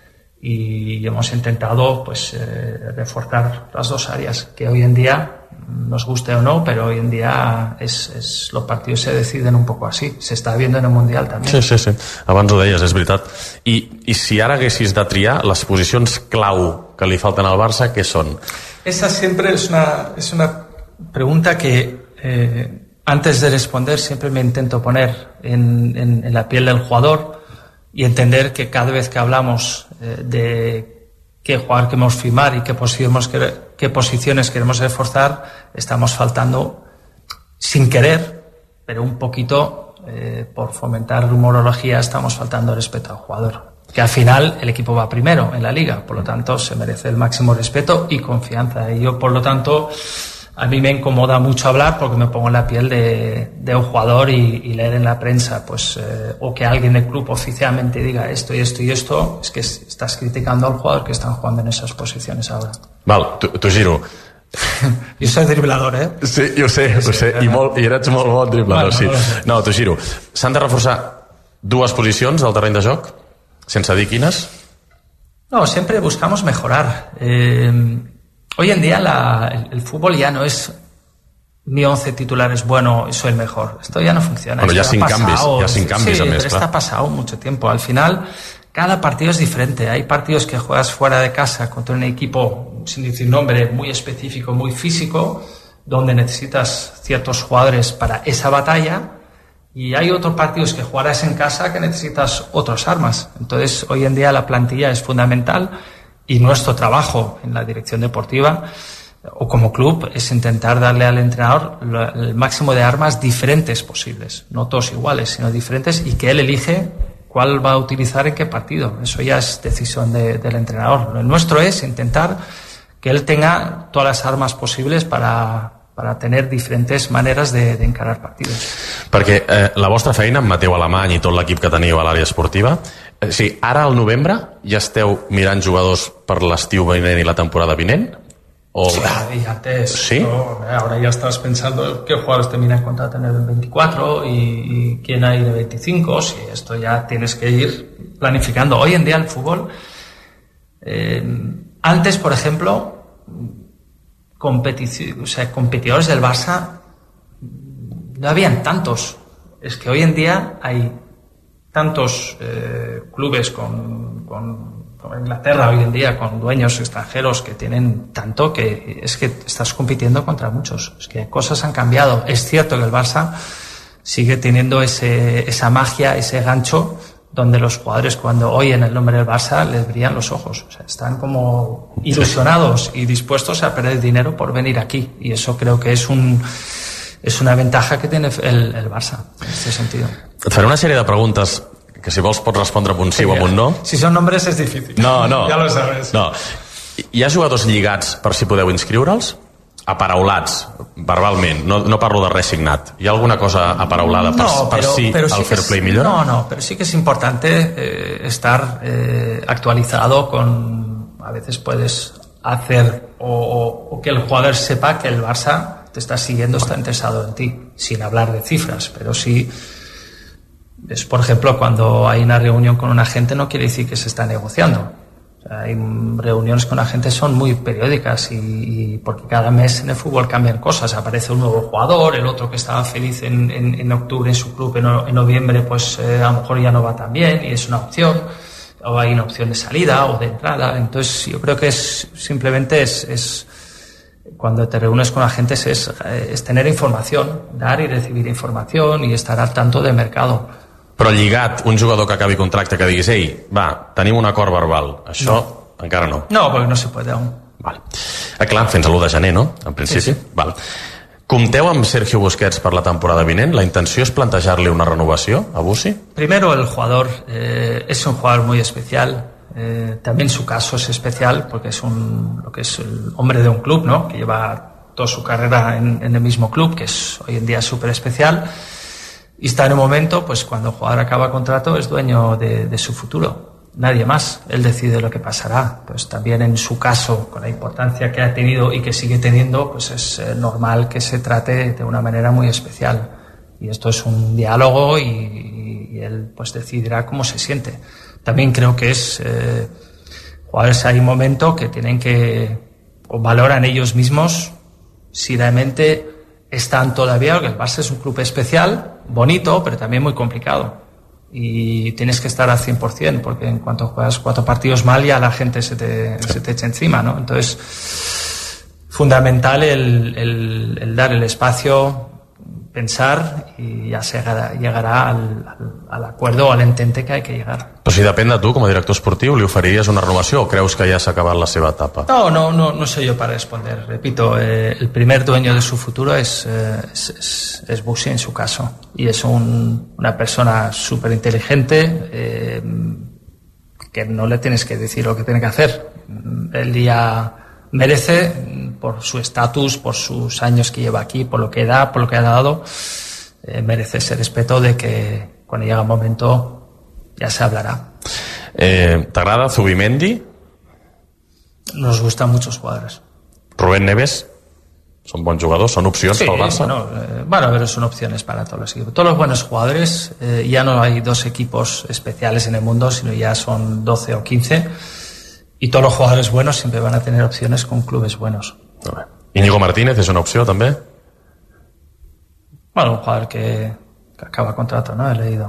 y hemos intentado pues eh, reforzar las dos áreas, que hoy en día, nos guste o no, pero hoy en día es, es, los partidos se deciden un poco así. Se está viendo en el Mundial també. Sí, sí, sí. Abans ho deies, és veritat. I, i si ara haguessis de triar les posicions clau que li falten al Barça, què són? Esa siempre es una, es una pregunta que... Eh, Antes de responder siempre me intento poner en, en, en la piel del jugador y entender que cada vez que hablamos eh, de qué jugador queremos firmar y qué posiciones, qué posiciones queremos reforzar, estamos faltando sin querer, pero un poquito eh, por fomentar rumorología, estamos faltando respeto al jugador. Que al final el equipo va primero en la Liga, por lo tanto se merece el máximo respeto y confianza. Y yo, por lo tanto... A mí me incomoda mucho hablar porque me pongo en la piel de, de un jugador y, y leer en la prensa, pues, eh, o que alguien del club oficialmente diga esto y esto y esto, es que estás criticando al jugador que están jugando en esas posiciones ahora. Val, tu, tu giro. Jo soy driblador, eh? Sí, jo sé, ho sé, i, molt, i eres molt bon driblador, sí. No, t'ho giro. S'han de reforçar dues posicions del terreny de joc, sense dir quines? No, siempre buscamos mejorar. Eh, hoy en día la, el, el fútbol ya no es mi once titular es bueno y soy el mejor. Esto ya no funciona. Bueno, ya sin pasado, cambios, ya sin cambios. Sí, a més, pero está pasado mucho tiempo. Al final, cada partido es diferente. Hay partidos que juegas fuera de casa contra un equipo, sin decir nombre, muy específico, muy físico, donde necesitas ciertos jugadores para esa batalla, y hay otros partidos que jugarás en casa que necesitas otras armas. Entonces, hoy en día la plantilla es fundamental, y nuestro trabajo en la dirección deportiva o como club es intentar darle al entrenador el máximo de armas diferentes posibles, no todos iguales, sino diferentes, y que él elige cuál va a utilizar en qué partido. Eso ya es decisión de, del entrenador. Lo nuestro es intentar que él tenga todas las armas posibles para, para tener diferentes maneres de, de encarar partidos. Perquè eh, la vostra feina amb Mateu Alemany i tot l'equip que teniu a l'àrea esportiva, eh, sí, ara al novembre ja esteu mirant jugadors per l'estiu vinent i la temporada vinent? O... Sí, y antes, ¿Sí? ¿no? Ahora ya estás pensando qué jugadores terminan contrato en el veinticuatro y, y quién hay de veinticinco. Si esto ya tienes que ir planificando. Hoy en día el fútbol, eh, antes, por ejemplo, competici- o sea, competidores del Barça no habían tantos. Es que hoy en día hay tantos eh, clubes con, con Inglaterra hoy en día, con dueños extranjeros que tienen tanto, que es que estás compitiendo contra muchos. Es que cosas han cambiado. Es cierto que el Barça sigue teniendo ese, esa magia, ese gancho, donde los jugadores, cuando oyen el nombre del Barça, les brillan los ojos. O sea, están como ilusionados y dispuestos a perder dinero por venir aquí. Y eso creo que es un es una ventaja que tiene el, el Barça en este sentido. Et faré una sèrie de preguntes que si vols pots respondre amb un sí, sí o amb un no. Si són nombres és difícil. No, no. Ja lo sabes. No. Hi ha jugadors lligats per si podeu inscriure'ls? Aparaulats, verbalment. No, no parlo de res signat. Hi ha alguna cosa aparaulada per, no, per pero, si pero el sí fair es, play millora? No, no, pero sí que es importante eh, estar eh, actualizado con... A veces puedes hacer o, o, o que el jugador sepa que el Barça te está siguiendo, está interesado en ti, sin hablar de cifras, pero sí... Es, por ejemplo, cuando hay una reunión con un agente no quiere decir que se está negociando. O sea, hay reuniones con agentes son muy periódicas y, y porque cada mes en el fútbol cambian cosas. Aparece un nuevo jugador, el otro que estaba feliz en, en, en octubre en su club, en, en noviembre pues eh, a lo mejor ya no va tan bien y es una opción. O hay una opción de salida o de entrada. Entonces yo creo que es simplemente es... es cuando te reúnes con agentes es, es tener información, dar y recibir información y estar al tanto del mercado. Però lligat, un jugador que acabi contracte que diguis, ei, va, tenim un acord verbal. Això no. Encara no. No, perquè no se puede aún. Vale. Ah, clar, fins a l'u de gener, no? En principi. Sí, sí. Val. Compteu amb Sergio Busquets per la temporada vinent? La intenció és plantejar-li una renovació a Busi? Primero, el jugador eh, es un jugador muy especial. Eh, también su caso es especial porque es un, lo que es el hombre de un club, ¿no? Que lleva toda su carrera en, en el mismo club, que es hoy en día súper especial. Y está en un momento, pues cuando el jugador acaba contrato, es dueño de, de su futuro. Nadie más. Él decide lo que pasará. Pues también en su caso, con la importancia que ha tenido y que sigue teniendo, pues es eh, normal que se trate de una manera muy especial. Y esto es un diálogo y, y él pues decidirá cómo se siente. También creo que es... Eh, jugadores hay un momento que tienen que... o valoran ellos mismos si realmente están todavía, porque el Barça es un club especial, bonito, pero también muy complicado. Y tienes que estar al cien por ciento, porque en cuanto juegas cuatro partidos mal ya la gente se te, se te echa encima, ¿no? Entonces, fundamental el, el, el dar el espacio, pensar y ya se llegarà, llegarà al, al, al acuerdo o al entente que hay que llegar. Però si depèn de tu, com a director esportiu, li oferiries una renovació o creus que ja s'ha acabat la seva etapa? No, no, no, no soy yo para responder. Repito, eh, el primer dueño de su futuro es, eh, es, es, es Busi en su caso. Y es un, una persona súper inteligente eh, que no le tienes que decir lo que tiene que hacer. Él ya merece, por su estatus, por sus años que lleva aquí, por lo que da, por lo que ha dado, eh, merece ese respeto de que cuando llega el momento ya se hablará. Eh, ¿T'agrada Zubimendi? Nos gustan muchos jugadores. Rubén Neves? Son bons jugadors, son opcions sí, pel Barça. Bueno, eh, bueno, pero son opciones para todos los equipos. Todos los buenos jugadores, eh, ya no hay dos equipos especiales en el mundo, sino ya son doce o quince. Y todos los jugadores buenos siempre van a tener opciones con clubes buenos. Íñigo Martínez és una opció, també? Bueno, un jugador que, que acaba contrato, ¿no? He leído.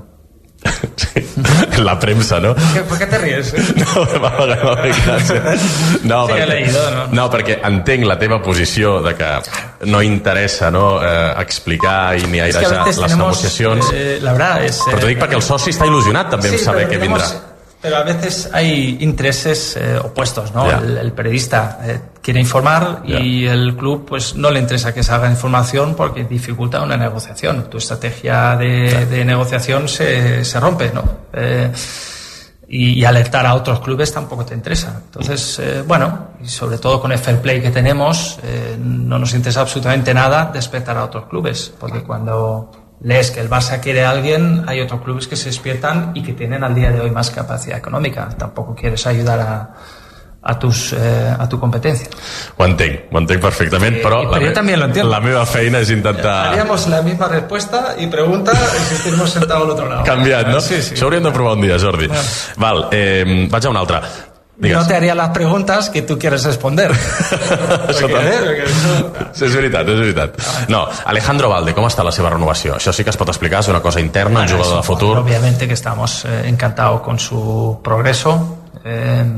En la premsa, ¿no? ¿Por qué te ríes? No, va, va, va, va, gràcies. No, sí, perquè, he leído, no? No, perquè entenc la teva posició de que no interessa, no, eh, explicar i ni airejar es que les tenemos, negociacions. Eh, la verdad es... Però t'ho dic perquè el soci està il·lusionat també sí, en saber què tenemos, vindrà. Pero a veces hay intereses eh, opuestos, ¿no? Yeah. El, el periodista eh, quiere informar y yeah. el club pues no le interesa que salga información porque dificulta una negociación. Tu estrategia de, yeah. de negociación se, se rompe, ¿no? Eh, y, y alertar a otros clubes tampoco te interesa. Entonces, eh, bueno, y sobre todo con el fair play que tenemos, eh, no nos interesa absolutamente nada despertar a otros clubes, porque cuando lees que el Barça quiere a alguien, hay otros clubes que se despiertan y que tienen al día de hoy más capacidad económica. Tampoco quieres ayudar a, a, tus, eh, a tu competencia. Ho entenc, ho entenc perfectament, eh, però pero yo también lo entiendo. La meva feina és intentar... Haríamos la misma respuesta y pregunta y si estuviéramos sentados al otro lado. Canviat, no? Sí, sí. Això hauríem de provar un dia, Jordi. Bueno. Val, eh, vaig a una altra. Digues. No te haría las preguntas que tú quieres responder. Això també. Sí, és veritat, és veritat. No, Alejandro Valde, com està la seva renovació? Això sí que es pot explicar, és una cosa interna, un jugador de futur. Obviamente que estamos eh, encantados con su progreso. Eh,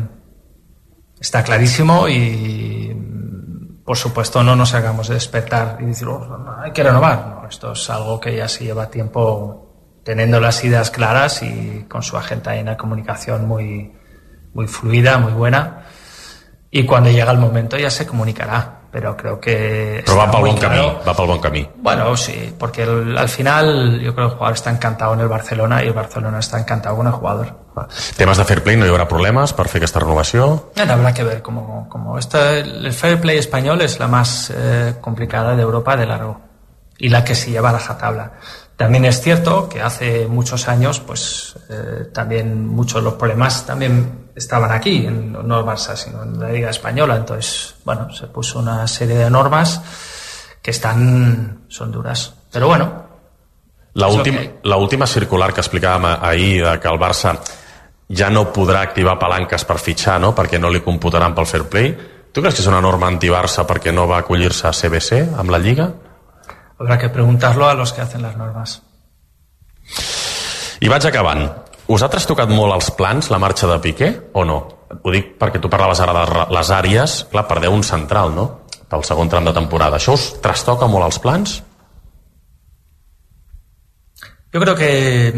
está clarísimo y, por supuesto, no nos hagamos despertar y decir, oh, no, hay que renovar. No, esto es algo que ya se lleva tiempo teniendo las ideas claras y con su agenda y una comunicación muy... muy fluida, muy buena, y cuando llega el momento ya se comunicará, pero creo que... Però va pel bon claro. camí, va pel bon camí. Bueno, sí, porque el, al final yo creo que el jugador está encantado en el Barcelona y el Barcelona está encantado con el jugador. Temes de fair play, no hi haurà problemes per fer aquesta renovació? Bueno, habrá que ver cómo... cómo esta, el fair play español es la más eh, complicada de Europa de largo y la que se lleva a rajatabla. También es cierto que hace muchos años, pues eh, también muchos de los problemas también estaban aquí, en, no el Barça, sino en la Liga Española. Entonces, bueno, se puso una serie de normas que están, son duras. Pero bueno. La última circular que explicàvem ahir, de que el Barça ja no podrà activar palanques per fitxar, no?, perquè no li computaran pel fair play. Tu creus que és una norma anti-Barça perquè no va acollir-se a C B C amb la Lliga? Habrá que preguntarlo a los que hacen las normas. I vaig acabant. Us ha trastocat molt els plans, la marxa de Piqué, o no? Ho dic perquè tu parlaves ara de les àrees, clar, perdeu un central, no?, pel segon tram de temporada. Això us trastoca molt els plans? Yo creo que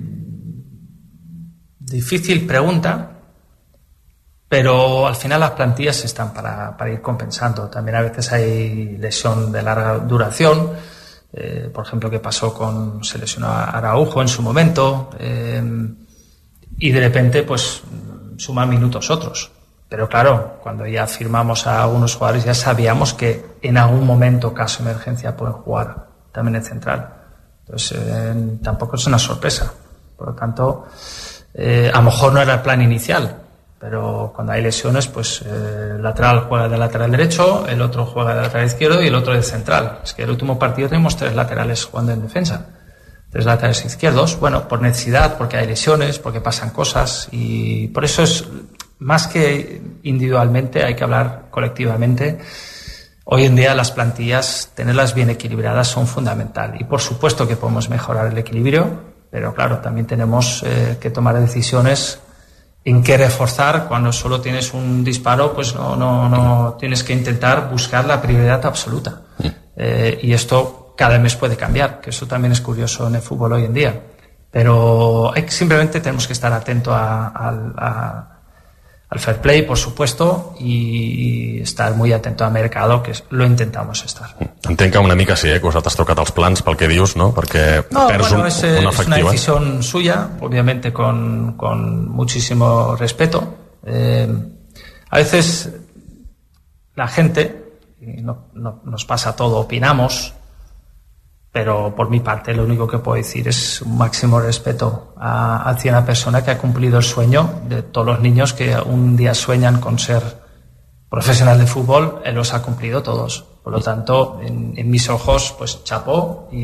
difícil pregunta, pero al final las plantillas están para, para ir compensando. También a veces hay lesión de larga duración, eh, por ejemplo, que pasó con, se lesionó a Araujo en su momento, eh, y de repente pues suman minutos otros. Pero claro, cuando ya firmamos a algunos jugadores ya sabíamos que en algún momento, caso de emergencia, pueden jugar también en central. Entonces eh, tampoco es una sorpresa. Por lo tanto, eh, a lo mejor no era el plan inicial, pero cuando hay lesiones, pues eh, el lateral juega de lateral derecho, el otro juega de lateral izquierdo y el otro de central. Es que el último partido tenemos tres laterales jugando en defensa, tres laterales izquierdos, bueno, por necesidad, porque hay lesiones, porque pasan cosas, y por eso es más que individualmente, hay que hablar colectivamente. Hoy en día las plantillas, tenerlas bien equilibradas son fundamental, y por supuesto que podemos mejorar el equilibrio, pero claro, también tenemos eh, que tomar decisiones en qué reforzar. Cuando solo tienes un disparo, pues no, no, no tienes que intentar buscar la prioridad absoluta. Eh, y esto cada mes puede cambiar, que eso también es curioso en el fútbol hoy en día. Pero hay, simplemente tenemos que estar atentos a, a, a, al fair play, por supuesto, y estar muy atento al mercado, que lo intentamos estar. Entenc que una mica sí, eh, que us ha tocat els plans pel que dius, no? Perquè no, perds bueno, un, es, una es una decisión suya, obviamente con, con muchísimo respeto. Eh, a veces la gente, y no, no, nos pasa todo, opinamos, pero por mi parte lo único que puedo decir es un máximo respeto a, hacia una persona que ha cumplido el sueño de todos los niños que un día sueñan con ser profesional de fútbol. Él los ha cumplido todos. Por lo tanto, en, en mis ojos, pues chapó y,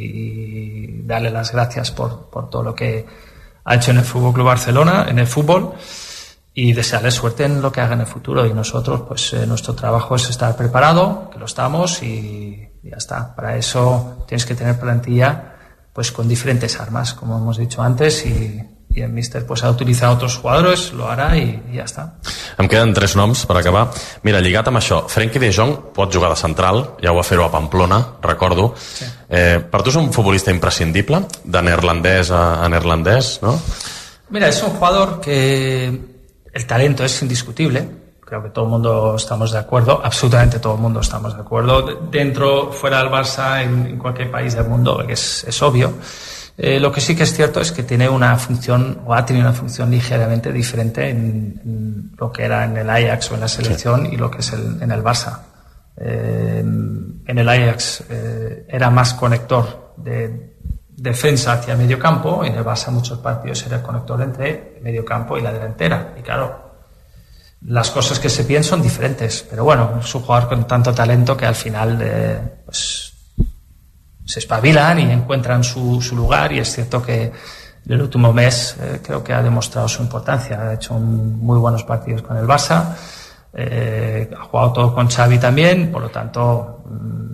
y darle las gracias por, por todo lo que ha hecho en el Fútbol Club Barcelona, en el fútbol, y desearle suerte en lo que haga en el futuro. Y nosotros, pues eh, nuestro trabajo es estar preparado, que lo estamos, y, y ya está. Para eso tienes que tener plantilla pues con diferentes armas, como hemos dicho antes, y, i el míster pues, ha utilitzat altres jugadors, lo harà i, i ja està. Em queden tres noms per acabar. Mira, lligat amb això, Frenkie de Jong pot jugar de central, ja ho va fer-ho a Pamplona, recordo. Sí. Eh, per tu és un futbolista imprescindible, de neerlandès a, a neerlandès, ¿no? Mira, es un jugador que el talento es indiscutible. Creo que todo el mundo estamos de acuerdo, absolutamente todo el mundo estamos de acuerdo, dentro, fuera del Barça, en, en cualquier país del mundo, que es, es obvio. Eh, lo que sí que es cierto es que tiene una función, o ha tenido una función ligeramente diferente en, en lo que era en el Ajax o en la selección, sí, y lo que es el, en el Barça. Eh, en el Ajax eh, era más conector de defensa hacia medio campo, y en el Barça muchos partidos era el conector entre medio campo y la delantera, y claro, las cosas que se piden son diferentes, pero bueno, es un jugador con tanto talento que al final eh, pues, se espabilan y encuentran su, su lugar, y es cierto que en el último mes eh, creo que ha demostrado su importancia, ha hecho un, muy buenos partidos con el Barça, eh, ha jugado todo con Xavi también, por lo tanto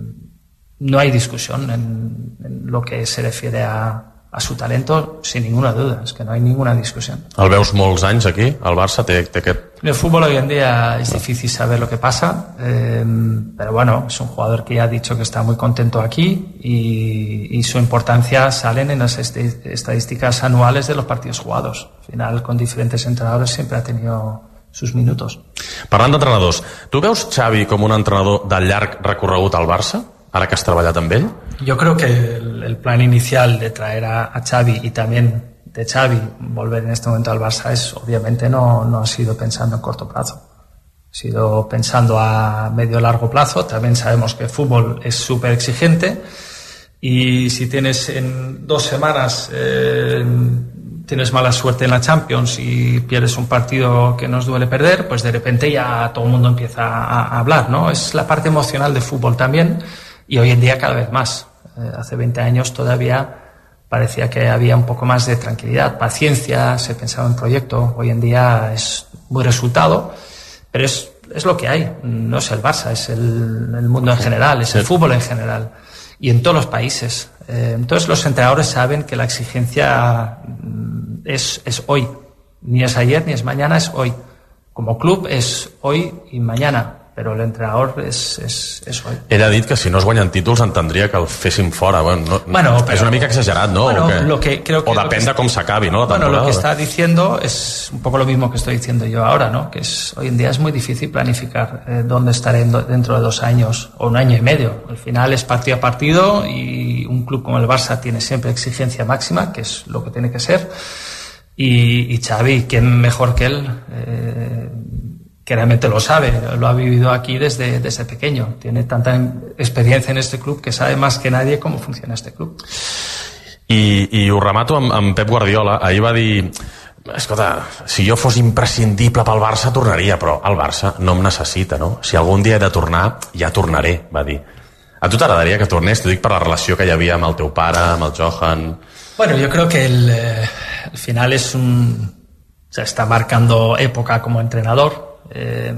no hay discusión en, en lo que se refiere a a su talento, sin ninguna duda, es que no hay ninguna discusión. El veus molts anys aquí, el Barça té, té aquest... En el fútbol hoy en día es difícil saber lo que pasa, eh, pero bueno, es un jugador que ya ha dicho que está muy contento aquí, y, y su importancia salen en las estadísticas anuales de los partidos jugados. Al final, con diferentes entrenadores siempre ha tenido sus minutos. Parlant d'entrenadors, tu veus Xavi com un entrenador de llarg recorregut al Barça, ara que has treballat amb ell? Yo creo que el, el plan inicial de traer a, a Xavi, y también de Xavi volver en este momento al Barça, es obviamente no, no ha sido pensando en corto plazo, ha sido pensando a medio largo plazo. También sabemos que el fútbol es súper exigente, y si tienes en dos semanas eh, tienes mala suerte en la Champions y pierdes un partido que nos duele perder, pues de repente ya todo el mundo empieza a, a hablar, ¿no? Es la parte emocional del fútbol también, y hoy en día cada vez más. Eh, hace veinte años todavía parecía que había un poco más de tranquilidad, paciencia, se pensaba en proyecto. Hoy en día es muy resultado, pero es, es lo que hay. No es el Barça, es el, el mundo en general, es el fútbol en general, y en todos los países. Eh, entonces los entrenadores saben que la exigencia es, es hoy, ni es ayer ni es mañana, es hoy. Como club es hoy y mañana, però l'entrenador és, és, és hoy. Ell ha dit que si no es guanyen títols entendria que el fessin fora. Bueno, no, bueno, però, és una mica exagerat, ¿no? Bueno, o que, lo que, creo que o depèn de com s'acabi, ¿no? La bueno, lo que temporada. está diciendo es un poco lo mismo que estoy diciendo yo ahora, ¿no? Que es, hoy en día es muy difícil planificar eh, dónde estaré dentro de dos años o un año y medio. Al final es partido a partido, y un club como el Barça tiene siempre exigencia máxima, que es lo que tiene que ser. Y, y Xavi, ¿quién mejor que él? Eh, que realmente lo sabe, lo ha vivido aquí desde, desde pequeño, tiene tanta experiencia en este club que sabe más que nadie cómo funciona este club. I, i ho remato amb, amb Pep Guardiola. Ahir va dir, escolta, si jo fos imprescindible pel Barça tornaria, però el Barça no em necessita, no? Si algun dia he de tornar, ja tornaré, va dir. A tu t'agradaria que tornés? T'ho dic per la relació que hi havia amb el teu pare, amb el Johan... Bueno, yo creo que el, eh, el final es un... O sea, está marcando época como entrenador. Eh,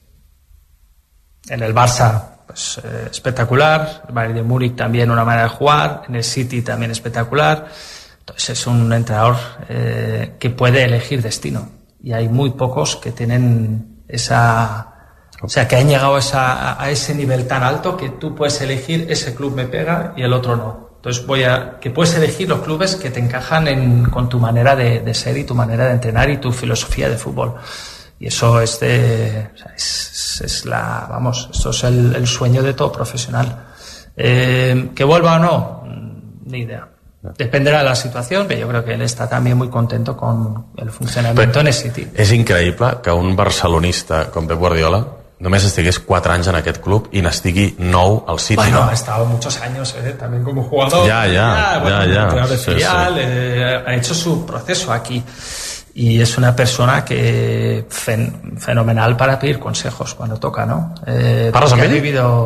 en el Barça pues, eh, espectacular, el Bayern de Múnich también una manera de jugar, en el City también espectacular. Entonces es un entrenador eh, que puede elegir destino, y hay muy pocos que tienen esa, o sea, que han llegado a, esa, a ese nivel tan alto que tú puedes elegir, ese club me pega y el otro no. Entonces voy a que puedes elegir los clubes que te encajan en, con tu manera de, de ser y tu manera de entrenar y tu filosofía de fútbol. Y eso es de, o sea, es, es la, vamos, esto es el, el sueño de todo profesional. Eh, que vuelva o no, ni idea. Dependerá de la situación, pero yo creo que él está también muy contento con el funcionamiento en el City. És increïble que un barcelonista com Pep Guardiola només estigués quatre anys en aquest club i n'estigui nou al City. Bueno, no? ha estado muchos años eh, también como jugador. Ya, ya, ya, bueno, ya, ya. De Sí, filial, sí. Eh, ha hecho su proceso aquí. Y es una persona que fen, fenomenal para pedir consejos cuando toca, ¿no? Eh, ¿Parles amb ha ell? vivido,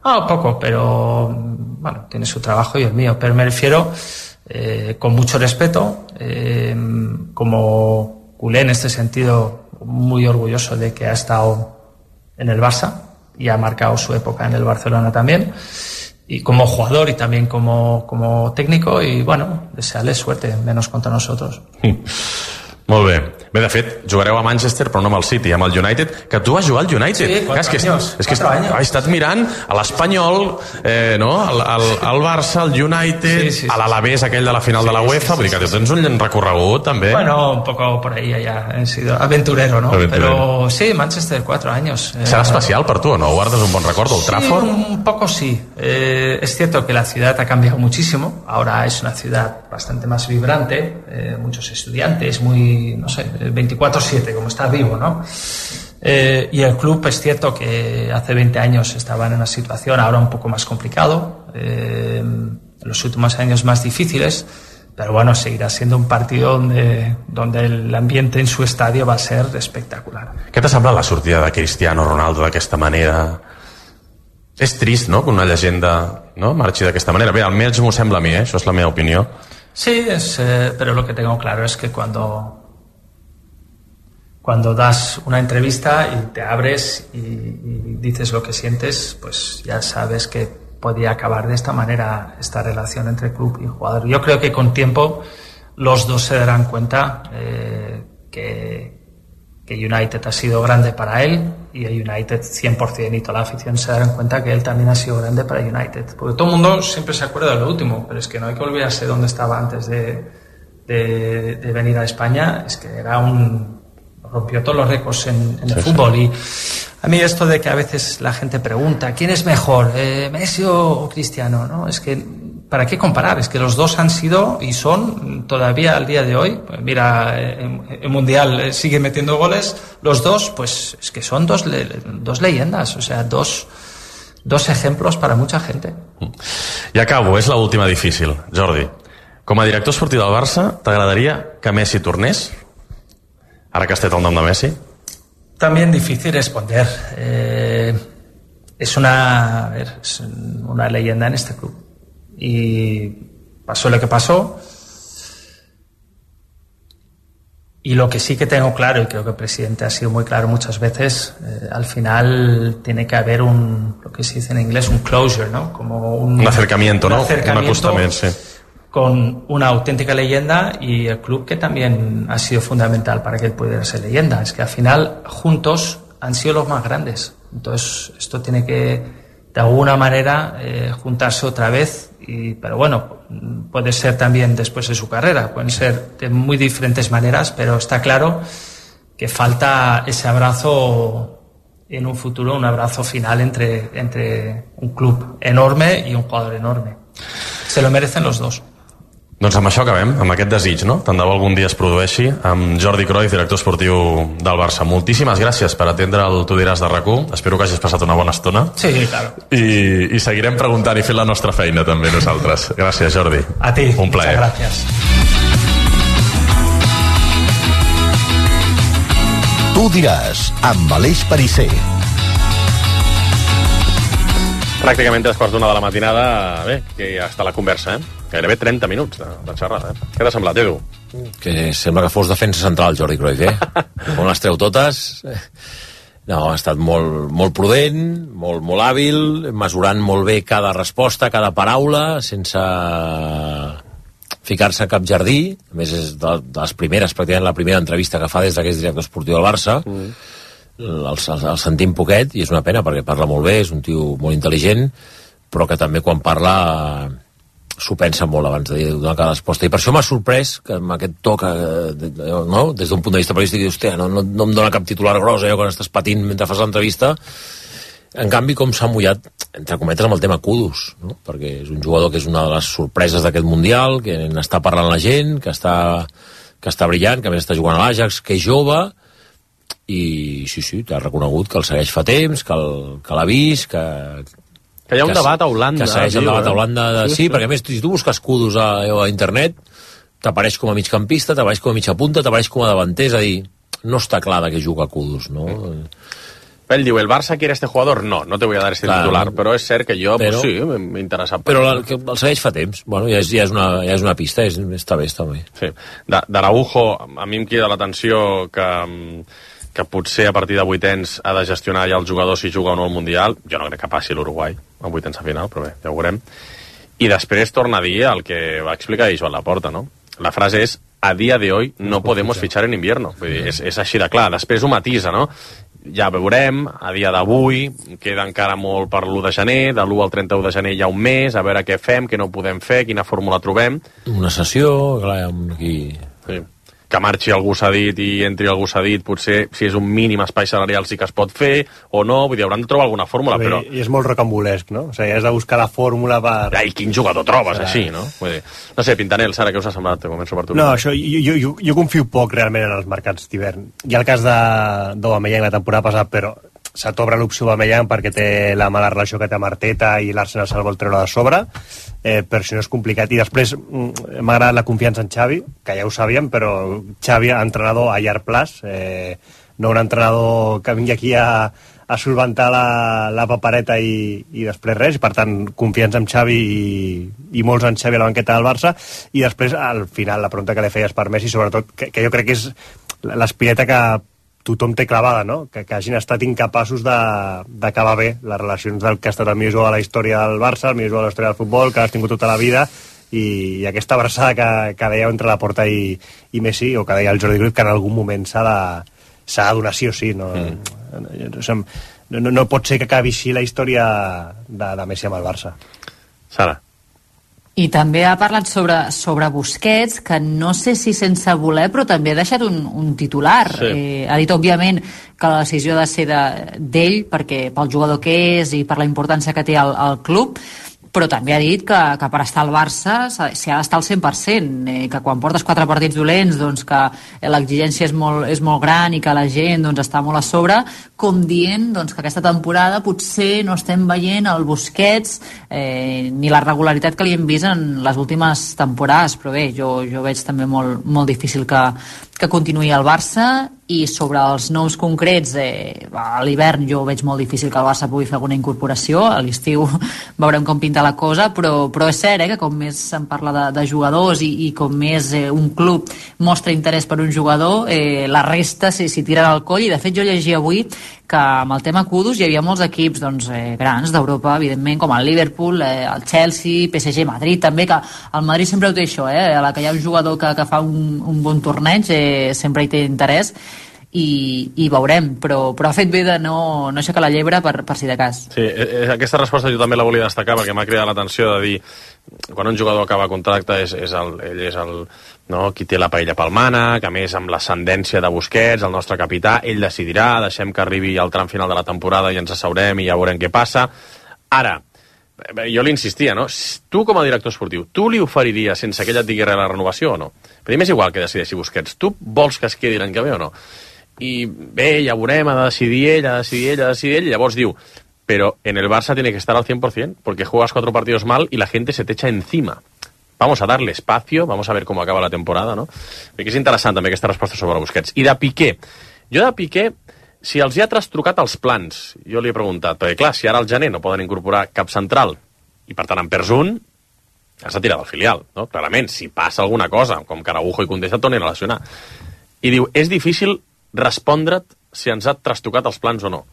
Ah, poco, pero bueno, tiene su trabajo y el mío, pero me refiero eh, con mucho respeto, eh, como culé en este sentido, muy orgulloso de que ha estado en el Barça y ha marcado su época en el Barcelona también, y como jugador y también como, como técnico, y bueno, desearle suerte, menos contra nosotros. Molt bé. Bé, de fet, jugareu a Manchester, però no amb el City, amb el United, que tu vas jugar al United. Sí, quatre és que, anys. és que he estat mirant a l'Espanyol, eh, no? al, al, al Barça, al United, sí, sí, sí, a l'Alavés, aquell de la final sí, de la UEFA, sí, sí, vull dir que tu tens un recorregut, també. Bueno, un poco por ahí ya he sido aventurero, ¿no? Aventurero. Pero sí, Manchester, cuatro años. Eh, ¿Será especial por tú o no? ¿Guardas un buen recuerdo? ¿El Trafford? Sí, un poco sí. Eh, es cierto que la ciudad ha cambiado muchísimo. Ahora es una ciudad bastante más vibrante, eh, muchos estudiantes, muy, no sé, veinticuatro siete, como está vivo, ¿no? Eh, y el club es cierto que hace veinte años estaba en una situación ahora un poco más complicado, eh, en los últimos años más difíciles, pero bueno, seguirá siendo un partido donde, donde el ambiente en su estadio va a ser espectacular. Què t'ha semblat la sortida de Cristiano Ronaldo d'aquesta manera? És trist, no?, que una llegenda, no?, marxi d'aquesta manera. Bé, almenys m'ho sembla a mi, eh? Això és la meva opinió. Sí, es, eh, pero lo que tengo claro es que cuando cuando das una entrevista y te abres y, y dices lo que sientes, pues ya sabes que podía acabar de esta manera esta relación entre club y jugador. Yo creo que con tiempo los dos se darán cuenta eh, que, que United ha sido grande para él, y el United cien por ciento, y toda la afición se darán cuenta que él también ha sido grande para United. Porque todo el mundo siempre se acuerda de lo último, pero es que no hay que olvidarse dónde estaba antes de, de, de venir a España. Es que era un... rompió todos los récords en, en el sí, fútbol. Sí. Y a mí esto de que a veces la gente pregunta ¿quién es mejor, eh, Messi o Cristiano? ¿No? Es que ¿para qué comparar? Es que los dos han sido y son todavía al día de hoy, pues mira, el Mundial sigue metiendo goles, los dos, pues es que son dos, dos leyendas, o sea, dos, dos ejemplos para mucha gente. I acabo, és l'última difícil, Jordi. Com a director esportiu del Barça, t'agradaria que Messi tornés? Ahora que has tret el nom de Messi. También difícil responder. Eh, es, una, a ver, es una leyenda en este club. Y pasó lo que pasó. Y lo que sí que tengo claro, y creo que el presidente ha sido muy claro muchas veces, eh, al final tiene que haber un, lo que se dice en inglés, un closure, ¿no? Como un, un acercamiento, un ¿no? Acercamiento, un acostament, sí. Con una auténtica leyenda, y el club que también ha sido fundamental para que él pudiera ser leyenda. Es que al final juntos han sido los más grandes. Entonces esto tiene que de alguna manera eh, juntarse otra vez, y, pero bueno, puede ser también después de su carrera, pueden ser de muy diferentes maneras, pero está claro que falta ese abrazo en un futuro, un abrazo final entre, entre un club enorme y un jugador enorme. Se lo merecen los dos. Doncs amb això acabem, amb aquest desig, no? Tant de bo algun dia es produeixi, amb Jordi Cruyff, director esportiu del Barça. Moltíssimes gràcies per atendre el Tu diràs de RAC u. Espero que hagis passat una bona estona. Sí, claro. I, i seguirem preguntant i fent la nostra feina també nosaltres. Gràcies, Jordi. A ti. Un plaer. Muchas gracias. Tu diràs, amb Aleix Perisser. Pràcticament tres quarts d'una de la matinada, bé, que ja està la conversa, eh? Gairebé trenta minuts de, de xerrada, eh? Què t'ha semblat, Edu? Que sembla que fos defensa central, Jordi Cruyff, eh? Com les treu totes. No, ha estat molt, molt prudent, molt, molt hàbil, mesurant molt bé cada resposta, cada paraula, sense ficar-se a cap jardí. A més, és de, de les primeres, pràcticament la primera entrevista que fa des que és director esportiu del Barça. Mm. El, el, el sentim poquet, i és una pena perquè parla molt bé, és un tio molt intel·ligent, però que també quan parla s'ho pensa molt abans de donar cada resposta, i per això m'ha sorprès que amb aquest to que, no? Des d'un punt de vista periodístic, hòstia, no, no, no em dona cap titular gros, eh, quan estàs patint mentre fas l'entrevista. En canvi, com s'ha mullat, entre cometes, amb el tema Kudus, no? Perquè és un jugador que és una de les sorpreses d'aquest Mundial, que n'està parlant la gent, que està, que està brillant, que a més està jugant a l'Ajax, que és jove, i sí, sí, t'ha reconegut que el segueix fa temps, que, el, que l'ha vist, que... Que hi ha un que, debat a Holanda. Que segueix el debat a Holanda. De, sí, sí, perquè a més, si tu busques Kudus a, a internet, t'apareix com a migcampista, t'apareix com a mitja punta, t'apareix com a davanter, és a dir, no està clar de què juga Kudus, no? Ell diu, el Barça quiere este jugador? No, no te voy a dar este claro, titular, però és cert que jo, però, pues, sí, m'interessa. Però el, que el segueix fa temps. Bueno, ja és, ja és, una, ja és una pista, és, està bé, està bé. Sí. D'Araujo, a mi em crida l'atenció que, que potser a partir de vuitens ha de gestionar ja el jugador si juga o no al Mundial. Jo no crec que passi l'Uruguai a vuitens a final, però bé, ja ho veurem. I després torna a dir el que va explicar Joan Laporta, no? La frase és, a dia de hoy no podemos fichar en invierno. Vull dir, és, és així de clar. Després ho matisa, no? Ja veurem, a dia d'avui, queda encara molt per l'u de gener, de l'u al trenta-u de gener hi ha un mes, a veure què fem, què no podem fer, quina fórmula trobem. Una sessió, clar, aquí... Sí. Que marxi algú cedit i entri algú cedit, potser, si és un mínim espai salarial sí que es pot fer, o no, vull dir, hauran de trobar alguna fórmula, sí, però... I és molt rocambolesc, no? O sigui, has de buscar la fórmula per... Ja, i quin jugador trobes, sí, així, no? Vull dir, no sé, Pintanel, Sara, què us ha semblat? Començo per tu. No, això, jo, jo, jo, jo confio poc realment en els mercats d'hivern. Hi ha el cas d'Aubameyang la temporada passada, però se t'obre l'opció Aubameyang perquè té la mala relació que té amb Arteta i l'Arsenal se'l vol treure de sobre, eh, però si no és complicat. I després m'ha agradat la confiança en Xavi, que ja ho sabíem, però Xavi, entrenador a llarg plaç, eh, no un entrenador que vingui aquí a, a solventar la, la papereta i, i després res, i per tant confiança en Xavi i, i molts en Xavi a la banqueta del Barça. I després al final la pregunta que li feies per Messi, sobretot, que, que jo crec que és l'espireta que tothom té clavada, no? Que, que hagin estat incapaços d'acabar bé les relacions del que ha estat el millor jugador de la història del Barça, el millor jugador de la història del futbol, que has tingut tota la vida, i, i aquesta abraçada que, que dèieu entre Laporta i, i Messi, o que deia el Jordi Cruyff, que en algun moment s'ha de, s'ha de donar sí o sí, no, mm. no, no, no pot ser que acabi així la història de, de Messi amb el Barça. Sara. I també ha parlat sobre, sobre Busquets, que no sé si sense voler, però també ha deixat un, un titular. Sí. Eh, ha dit, òbviament, que la decisió ha de ser d'ell, de, perquè pel jugador que és i per la importància que té al, al club, però també ha dit que, que per estar al Barça s'hi ha d'estar al cent per cent, eh, que quan portes quatre partits dolents doncs que l'exigència és molt, és molt gran i que la gent doncs, està molt a sobre, com dient doncs, que aquesta temporada potser no estem veient el Busquets eh, ni la regularitat que li hem vist en les últimes temporades, però bé, jo, jo veig també molt, molt difícil que, que continuï al Barça. I sobre els noms concrets, eh, a l'hivern jo veig molt difícil que el Barça pugui fer alguna incorporació, a l'estiu veurem com pinta la cosa, però, però és cert eh, que com més se'n parla de, de jugadors i, i com més eh, un club mostra interès per un jugador, eh, la resta s'hi si tiren al coll, i de fet jo llegia avui que amb el tema Kudus hi havia molts equips doncs, eh, grans d'Europa, evidentment, com el Liverpool, eh, el Chelsea, P S G, Madrid, també, que el Madrid sempre ho té això, eh, a la que hi ha un jugador que, que fa un, un bon torneig, eh, sempre hi té interès, i, i veurem, però, però ha fet bé de no, no aixecar la llebre per, per si de cas. Sí, aquesta resposta jo també la volia destacar perquè m'ha cridat l'atenció de dir quan un jugador acaba contracte és, és el, ell és el, no, qui té la paella pel mànec, a més amb l'ascendència de Busquets, el nostre capità, ell decidirà, deixem que arribi al tram final de la temporada i ens asseurem i ja veurem què passa. Ara, jo li insistia, no? Tu com a director esportiu, tu li oferiries sense que ella et digui res la renovació o no? Per dir, m'és igual que decideixi Busquets, tu vols que es quedi l'any que ve o no? I bé, ja veurem, ha de decidir ell, ha de decidir ell, ha de decidir ell, i llavors diu, pero en el Barça tiene que estar al cien por cien, porque juegas cuatro partidos mal y la gente se te echa encima. Vamos a darle espacio, vamos a ver cómo acaba la temporada, no? Perquè és interessant també aquesta resposta sobre Busquets. I de Piqué, jo de Piqué, si els hi ha trastrucat els plans, jo li he preguntat, perquè clar, si ara al gener no poden incorporar cap central, i per tant en perds un, has de tirar del filial, no? Clarament, si passa alguna cosa, com que Araujo i Koundé se tornin a lesionar. I diu, és difícil respondre't si ens ha trastocat els plans o no.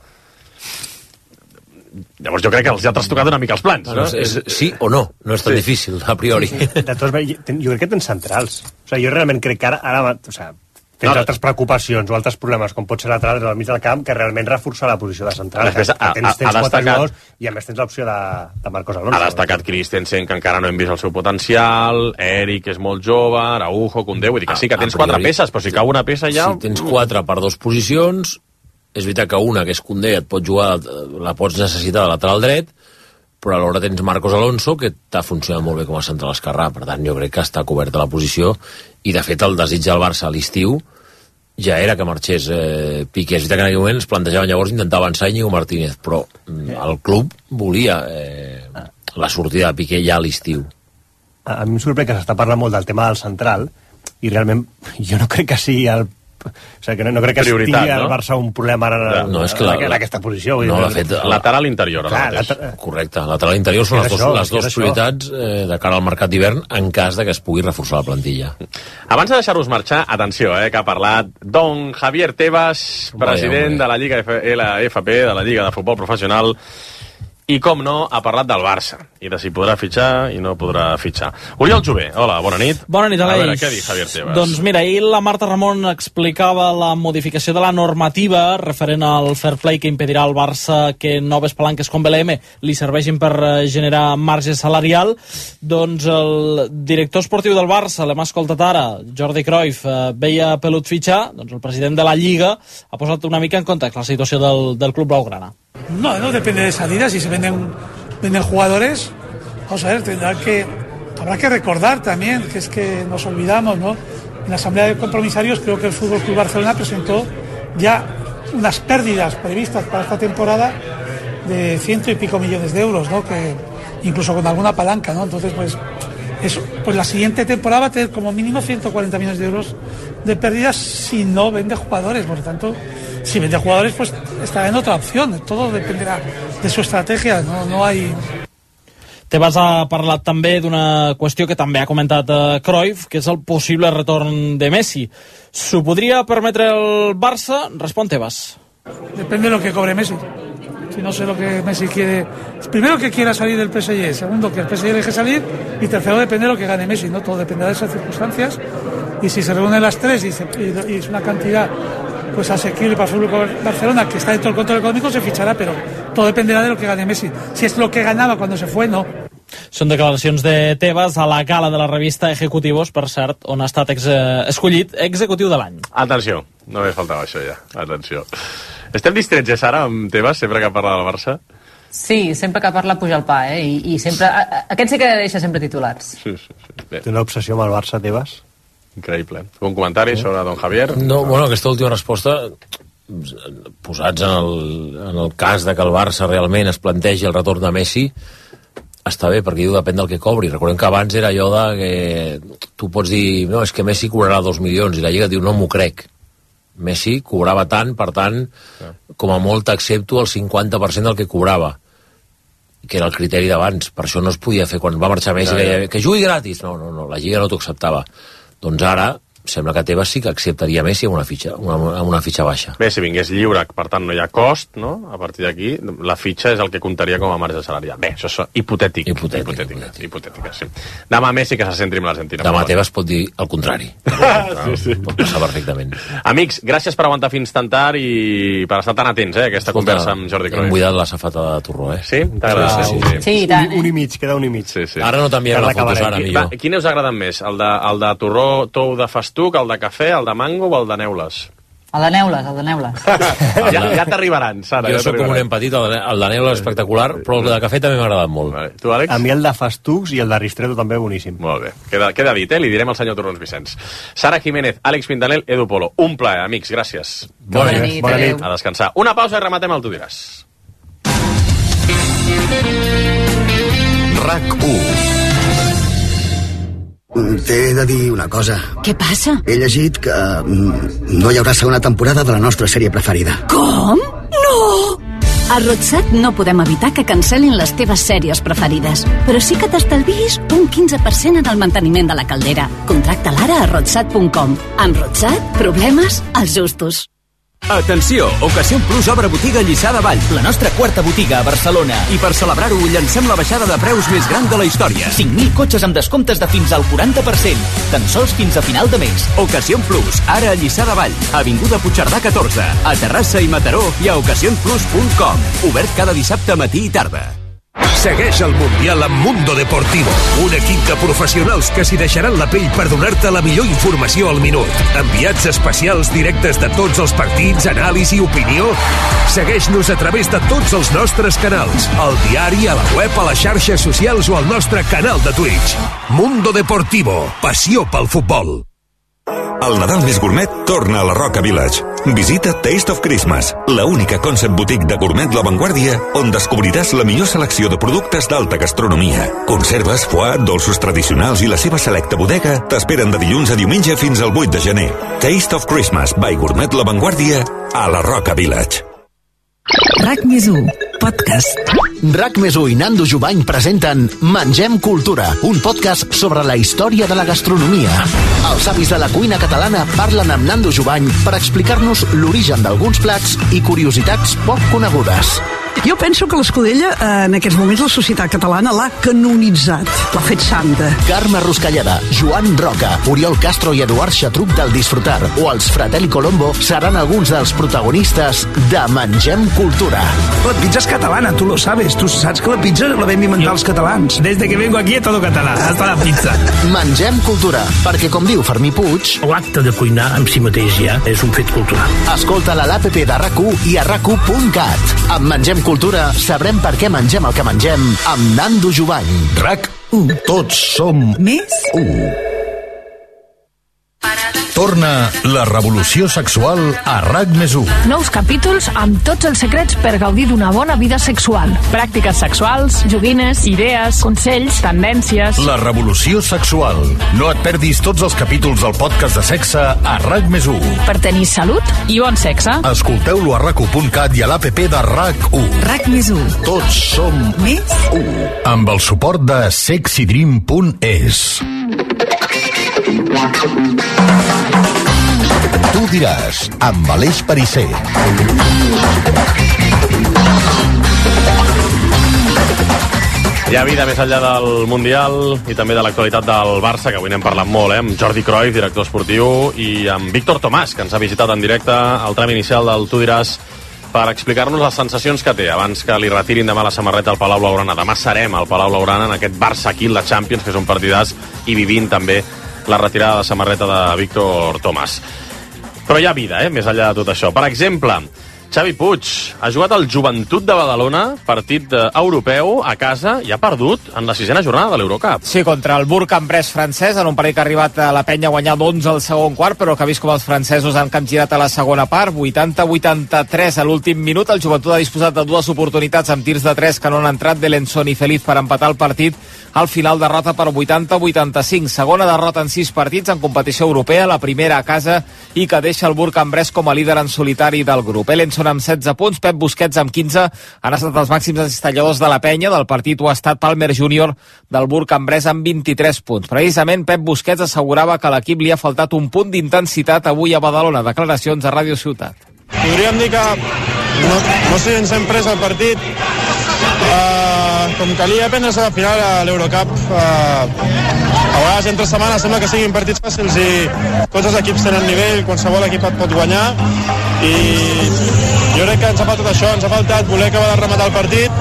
Llavors jo crec que els ha trastocat una mica els plans, no? És, sí o no, no és tan sí. difícil, a priori. Sí, sí. De tots, jo crec que tens centrals. O sigui, jo realment crec que ara, ara o sigui, tens no, altres preocupacions o altres problemes, com pot ser lateral al mig del camp, que realment reforça la posició de central. Després, que, que tens, tens ha quatre jugadors i a més tens l'opció de, de Marcos Alonso. Ha destacat Christensen, que encara no hem vist el seu potencial, Eric, que és molt jove, Araujo, Koundé, vull dir que sí, que tens quatre peces, però si cau una peça ja... Si tens quatre per dues posicions, és veritat que una, que és Koundé, et pot jugar, la pots necessitar de lateral dret, però alhora tens Marcos Alonso, que t'ha funcionat molt bé com a central esquerrà, per tant jo crec que està coberta la posició, i de fet el desig del Barça a l'estiu ja era que marxés eh, Piqué. És veritat que en aquell moment es plantejaven llavors intentar avançar Íñigo Martínez, però mm, el club volia eh, la sortida de Piqué ja a l'estiu. A, a mi em sorprèn que s'està parlant molt del tema del central, i realment jo no crec que sigui el O sigui, que no, no crec que Prioritat, tingui el no? Barça un problema ara en, No, és que la, en aquesta posició. No, de fet, lateral interior, ara Clar, mateix. lateral- correcte, lateral interior són les És dues, això, les dues és això. prioritats eh, de cara al mercat d'hivern en cas de que es pugui reforçar la plantilla. Abans de deixar-vos marxar, atenció, eh, que ha parlat Don Javier Tebas, president Vaja, de la Lliga F- L F P, de la Lliga de Futbol Professional, i, com no, ha parlat del Barça, i de si podrà fitxar i no podrà fitxar. Oriol Jové, hola, bona nit. Bona nit, Aleix. A veure, què ha dit Javier Tebas? Doncs mira, ahir la Marta Ramon explicava la modificació de la normativa referent al fair play que impedirà al Barça que noves palanques com B L M li serveixin per eh, generar marge salarial. Doncs el director esportiu del Barça, l'hem escoltat ara, Jordi Cruyff, eh, veia pelut fitxar, doncs el president de la Lliga ha posat una mica en context la situació del, del club blaugrana. No, no depende de salida. Si se venden, venden jugadores, vamos a ver, tendrá que, habrá que recordar también que es que nos olvidamos, ¿no? En la Asamblea de Compromisarios creo que el Fútbol Club Barcelona presentó ya unas pérdidas previstas para esta temporada de ciento y pico millones de euros, ¿no? Que incluso con alguna palanca, ¿no? Entonces, pues, eso, pues la siguiente temporada va a tener como mínimo ciento cuarenta millones de euros de pérdidas si no vende jugadores. Por lo tanto, si vende jugadores, pues estará en otra opción. Todo dependerá de su estrategia. No, no hay... Tebas ha parlat també d'una qüestió que també ha comentat eh, Cruyff, que és el possible retorn de Messi. S'ho podria permetre el Barça? Respon Tebas. Depende de lo que cobre Messi. Si no sé lo que Messi quiere. Primero, que quiera salir del P S G. Segundo, que el P S G le deje salir. Y tercero, depende de lo que gane Messi. No todo dependerá de esas circunstancias. Y si se reúnen las tres y, se, y, y es una cantidad pues asequible para el Fútbol Barcelona, que está dentro del control económico, se fichará, pero todo dependerá de lo que gane Messi. Si es lo que ganaba cuando se fue, no. Són declaracions de Tebas a la gala de la revista Ejecutivos, per cert, on ha estat ex, eh, escollit executiu de l'any. Atenció, no me faltava això ja. Atenció. Estem distrets, ja, Sara, amb Tebas, sempre que parla del Barça? Sí, sempre que parla puja el pa, eh? I, i sempre... A, a, aquest sí que deixa sempre titulars. Sí, sí, sí. Bé. Té una obsessió amb el Barça, Tebas? Increïble. Un comentari sobre Don Javier? No, bueno, aquesta última resposta, posats en el, en el cas de que el Barça realment es plantegi el retorn de Messi, està bé, perquè diu depèn del que cobri. Recordem que abans era allò de que tu pots dir, no, és que Messi cobrarà dos milions, i la Lliga diu, no m'ho crec. Messi cobrava tant, per tant, com a molt accepto el cinquanta per cent del que cobrava, que era el criteri d'abans. Per això no es podia fer, quan va marxar Messi, Ja, ja. que, que jugui gratis. No, no, no, la Lliga no t'ho acceptava. Doncs ara sembla que Tebas sí que acceptaria Messi amb una fitxa, una, amb una fitxa baixa. Bé, si vingués lliure, per tant no hi ha cost, no? A partir d'aquí, la fitxa és el que comptaria com a marge salarial. Bé, això és hipotètic. Hipotètic. Hipotètic, hipotètica, sí. Demà Messi que se centri amb l'Argentina. Demà Tebas pot dir el contrari. sí, sí. Pot passar perfectament. Amics, gràcies per aguantar fins tan tard i per estar tan atents, eh, a aquesta Escolta, conversa amb Jordi Cruyff. hem buidat la safata de torró, eh? Sí? T'agrada? Sí, sí. Sí, i tant. Un, un i mig, queda un i mig. Sí, sí. Ara no t'enviem la foto, Sara, Qui- millor. Va, quin us agraden més? El de, el de torró tou de festuc, el de cafè, el de mango o el de neules? El de Neules, el de Neules. ja ja t'arribaran, Sara. Jo ja sóc com un t'arribaran. nen petit, el de, el de Neula és espectacular, però el de cafè també m'ha agradat molt. Vale. Tu, Àlex? A mi el de Fastucs i el de Ristretto també boníssim. Molt bé. Queda, queda dit, eh? Li direm al senyor Torrons Vicenç. Sara Jiménez, Àlex Pintanel, Edu Polo. Un plaer, amics, gràcies. Bona Bona nit, nit, bona adéu. nit. A descansar. Una pausa i rematem el Tu diràs. RAC u. T'he de dir una cosa. Què passa? He llegit que mm, no hi haurà segona temporada de la nostra sèrie preferida. Com? No! A Rodsat no podem evitar que cancel·lin les teves sèries preferides, però sí que t'estalvis un quinze per cent en el manteniment de la caldera. Contracta-la ara a rodsat punt com. Amb Rodsat, problemes als justos. Atenció! Ocasión Plus obre botiga a Lliçà de Vall, la nostra quarta botiga a Barcelona. I per celebrar-ho, llancem la baixada de preus més gran de la història. cinc mil cotxes amb descomptes de fins al quaranta per cent. Tan sols fins a final de mes. Ocasión Plus, ara a Lliçà de Vall, Avinguda Puigcerdà catorze, a Terrassa i Mataró i a ocasión plus punt com. Obert cada dissabte matí i tarda. Segueix el Mundial amb Mundo Deportivo, un equip de professionals que s'hi deixaran la pell per donar-te la millor informació al minut. Enviats especials directes de tots els partits, anàlisi i opinió. Segueix-nos a través de tots els nostres canals, al diari, a la web, a les xarxes socials o al nostre canal de Twitch. Mundo Deportivo, passió pel futbol. El Nadal més gourmet torna a la Roca Village. Visita Taste of Christmas, la única concept boutique de gourmet La Vanguardia on descobriràs la millor selecció de productes d'alta gastronomia. Conserves, foie, dolços tradicionals i la seva selecta bodega t'esperen de dilluns a diumenge fins al vuit de gener. Taste of Christmas by Gourmet La Vanguardia a la Roca Village. RAC més u, podcast. RAC més u i Nando Jubany presenten Mengem Cultura, un podcast sobre la història de la gastronomia. Els avis de la cuina catalana parlen amb Nando Jubany per explicar-nos l'origen d'alguns plats i curiositats poc conegudes. Jo penso que l'Escudella, en aquests moments, la societat catalana l'ha canonitzat, l'ha fet santa. Carme Ruscalleda, Joan Roca, Oriol Castro i Eduard Xatruc del Disfrutar o els Fratelli Colombo seran alguns dels protagonistes de Mengem Cultura. La pizza és catalana, tu lo sabes. Tu saps que la pizza la vam inventar els catalans. Desde que vengo aquí a todo català, hasta la pizza. Mengem Cultura, perquè com diu Fermí Puig... L'acte de cuinar amb si mateix ja és un fet cultural. Escolta-la a l'app de RAC u i a rac u punt cat. Amb Mengem Cultura sabrem per què mengem el que mengem amb Nando Jubany. RAC u. Tots som més u. Torna la revolució sexual a RAC més u. Nous capítols amb tots els secrets per gaudir d'una bona vida sexual. Pràctiques sexuals, joguines, idees, consells, tendències... La revolució sexual. No et perdis tots els capítols del podcast de sexe a RAC més u. Per tenir salut i bon sexe. Escolteu-lo a rac u punt cat i a l'app de RAC u. RAC més u. Tots som més u. Amb el suport de sexydream punt es. Tu diràs, amb Aleix Perisser. Hi ha vida més enllà del Mundial i també de l'actualitat del Barça, que avui n'hem parlat molt, eh? Amb Jordi Cruyff, director esportiu, i amb Víctor Tomàs, que ens ha visitat en directe al tram inicial del Tu diràs, per explicar-nos les sensacions que té abans que li retirin demà la samarreta al Palau Blaugrana. Demà serem al Palau Blaugrana en aquest Barça aquí, la Champions, que és un partidàs, i vivint també la retirada de samarreta de Víctor Tomàs. Però hi ha vida, eh, més enllà de tot això. Per exemple, Xavi Puig ha jugat al Joventut de Badalona, partit europeu a casa, i ha perdut en la sisena jornada de l'Eurocup. Sí, contra el Bourg-en-Bresse francès, en un partit que ha arribat a la penya a guanyar d'onze al segon quart, però que ha vist com els francesos han capgirat a la segona part, vuitanta a vuitanta-tres a l'últim minut. El Joventut ha disposat de dues oportunitats amb tirs de tres que no han entrat, Belenson i Feliz, per empatar el partit. Al final, derrota per vuitanta a vuitanta-cinc. Segona derrota en sis partits en competició europea, la primera a casa, i que deixa el Bourg-en-Bresse com a líder en solitari del grup. Belenson amb setze punts, Pep Busquets amb quinze, han estat els màxims encistelladors de la penya. Del partit ho ha estat Palmer júnior del Bourg-en-Bresse amb vint-i-tres punts. Precisament Pep Busquets assegurava que a l'equip li ha faltat un punt d'intensitat avui a Badalona. Declaracions a Ràdio Ciutat. Podríem dir que no, no sé si ens hem pres el partit uh, com calia prendre a la final a l'Eurocup. Uh, a vegades entre setmanes sembla que siguin partits fàcils i tots els equips tenen nivell, qualsevol equip et pot guanyar, i jo crec que ens ha faltat això, ens ha faltat voler acabar de rematar el partit,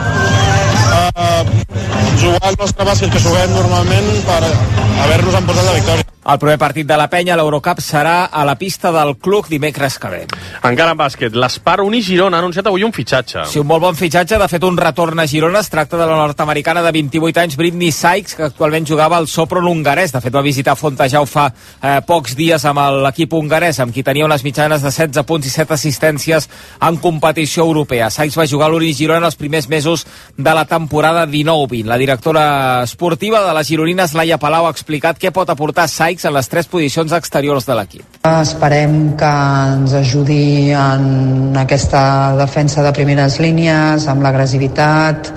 uh, jugar el nostre bàsquet que juguem normalment per haver-nos emportat la victòria. El primer partit de la penya a l'Eurocup serà a la pista del Club dimecres que ve. Encara en bàsquet, l'Espar Uni Girona ha anunciat avui un fitxatge. Sí, un molt bon fitxatge, de fet un retorn a Girona. Es tracta de la nord-americana de vint-i-vuit anys, Britney Sykes, que actualment jugava al Sopron hongarès. De fet va visitar Fontejau fa eh, pocs dies amb l'equip hongarès, amb qui tenia unes mitjanes de setze punts i set assistències en competició europea. Sykes va jugar a l'Uni Girona els primers mesos de la temporada dinou vint. La directora esportiva de les gironines, Laia Palau, ha explicat què pot aportar Sykes en les tres posicions exteriors de l'equip. Esperem que ens ajudi en aquesta defensa de primeres línies, amb l'agressivitat,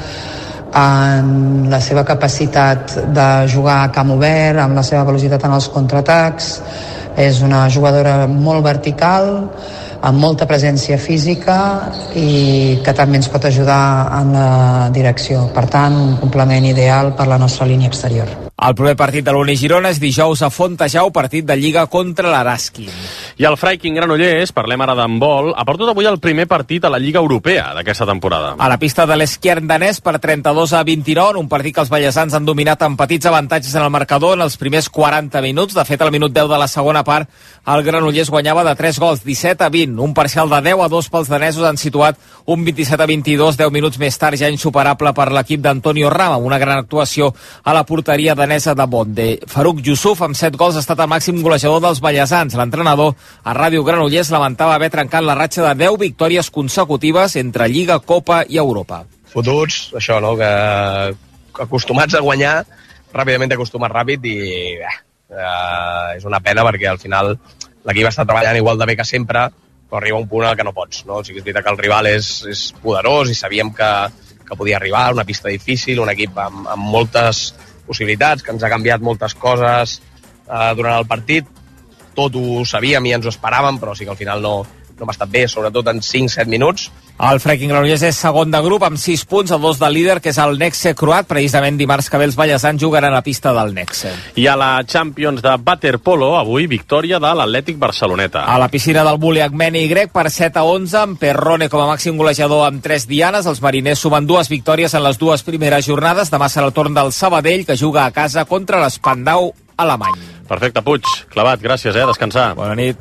en la seva capacitat de jugar a camp obert, amb la seva velocitat en els contraatacs. És una jugadora molt vertical, amb molta presència física i que també ens pot ajudar en la direcció. Per tant, un complement ideal per la nostra línia exterior. El primer partit de l'Uni Girona és dijous a Fontejau, partit de Lliga contra l'Araski. I el Freiking Granollers, parlem ara d'handbol, ha perdut avui el primer partit a la Lliga Europea d'aquesta temporada. A la pista de l'Esquern danès per trenta-dos a vint-i-nou, un partit que els ballesans han dominat amb petits avantatges en el marcador en els primers quaranta minuts. De fet, al minut deu de la segona part, el Granollers guanyava de tres gols, disset a vint. Un parcial de deu a dos pels danesos han situat un vint-i-set a vint-i-dos, deu minuts més tard, ja insuperable per l'equip d'Antonio Rama, una gran actuació a la porteria danesa Llanesa de Bonde. Farouk Yusuf, amb set gols, ha estat el màxim golejador dels ballesans. L'entrenador a Ràdio Granollers lamentava haver trencat la ratxa de deu victòries consecutives entre Lliga, Copa i Europa. Fotuts, això, no?, que acostumats a guanyar, ràpidament acostumat ràpid i bé, eh, és una pena perquè al final l'equip està treballant igual de bé que sempre, però arriba un punt al que no pots, no? O sigui, és veritat que el rival és, és poderós i sabíem que, que podia arribar, una pista difícil, un equip amb, amb moltes possibilitats, que ens ha canviat moltes coses eh, durant el partit, tot ho sabíem i ens ho esperàvem, però sí que al final no, no m'ha estat bé, sobretot en cinc set minuts. El Freaking Granollers és segon de grup amb sis punts, a dos del líder, que és el Nexe croat. Precisament dimarts que ve els ballesans jugaran a la pista del Nexe. I a la Champions de waterpolo, avui, victòria de l'Atlètic Barceloneta. A la piscina del Buliagmeni Y, per set a onze, amb Perrone com a màxim golejador amb tres dianes. Els mariners sumen dues victòries en les dues primeres jornades. Demà serà el torn del Sabadell, que juga a casa contra l'Spandau alemany. Perfecte, Puig. Clavat, gràcies, eh? Descansar. Bona nit.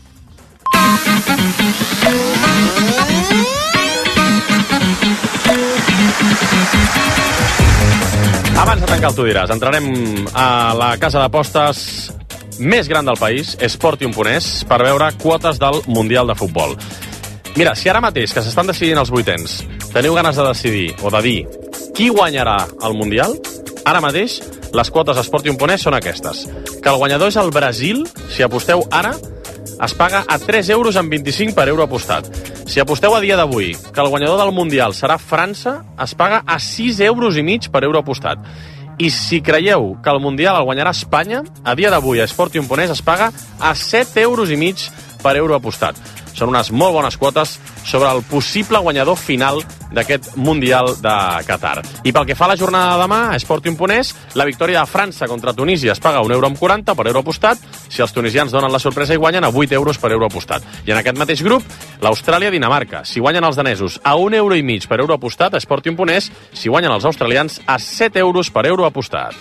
Abans de tancar el Tu diràs, entrarem a la casa d'apostes més gran del país, Sportium punt es, per veure quotes del Mundial de Futbol. Mira, si ara mateix, que s'estan decidint els vuitens, teniu ganes de decidir o de dir qui guanyarà el Mundial, ara mateix les quotes a Sportium punt es són aquestes. Que el guanyador és el Brasil, si aposteu ara, es paga a tres euros amb vint-i-cinc per euro apostat. Si aposteu a dia d'avui que el guanyador del Mundial serà França, es paga a sis euros i mig per euro apostat. I si creieu que el Mundial el guanyarà Espanya, a dia d'avui a Sportium punt es es paga a set euros i mig per euro apostat. Són unes molt bones quotes sobre el possible guanyador final d'aquest Mundial de Qatar. I pel que fa a la jornada de demà, a Sportium punt es, la victòria de França contra Tunísia es paga un euro amb quaranta per euro apostat. Si els tunisians donen la sorpresa i guanyen, a vuit euros per euro apostat. I en aquest mateix grup, l'Austràlia-Dinamarca. Si guanyen els danesos, a un euro i mig per euro apostat a Sportium punt es. Si guanyen els australians, a set euros per euro apostat.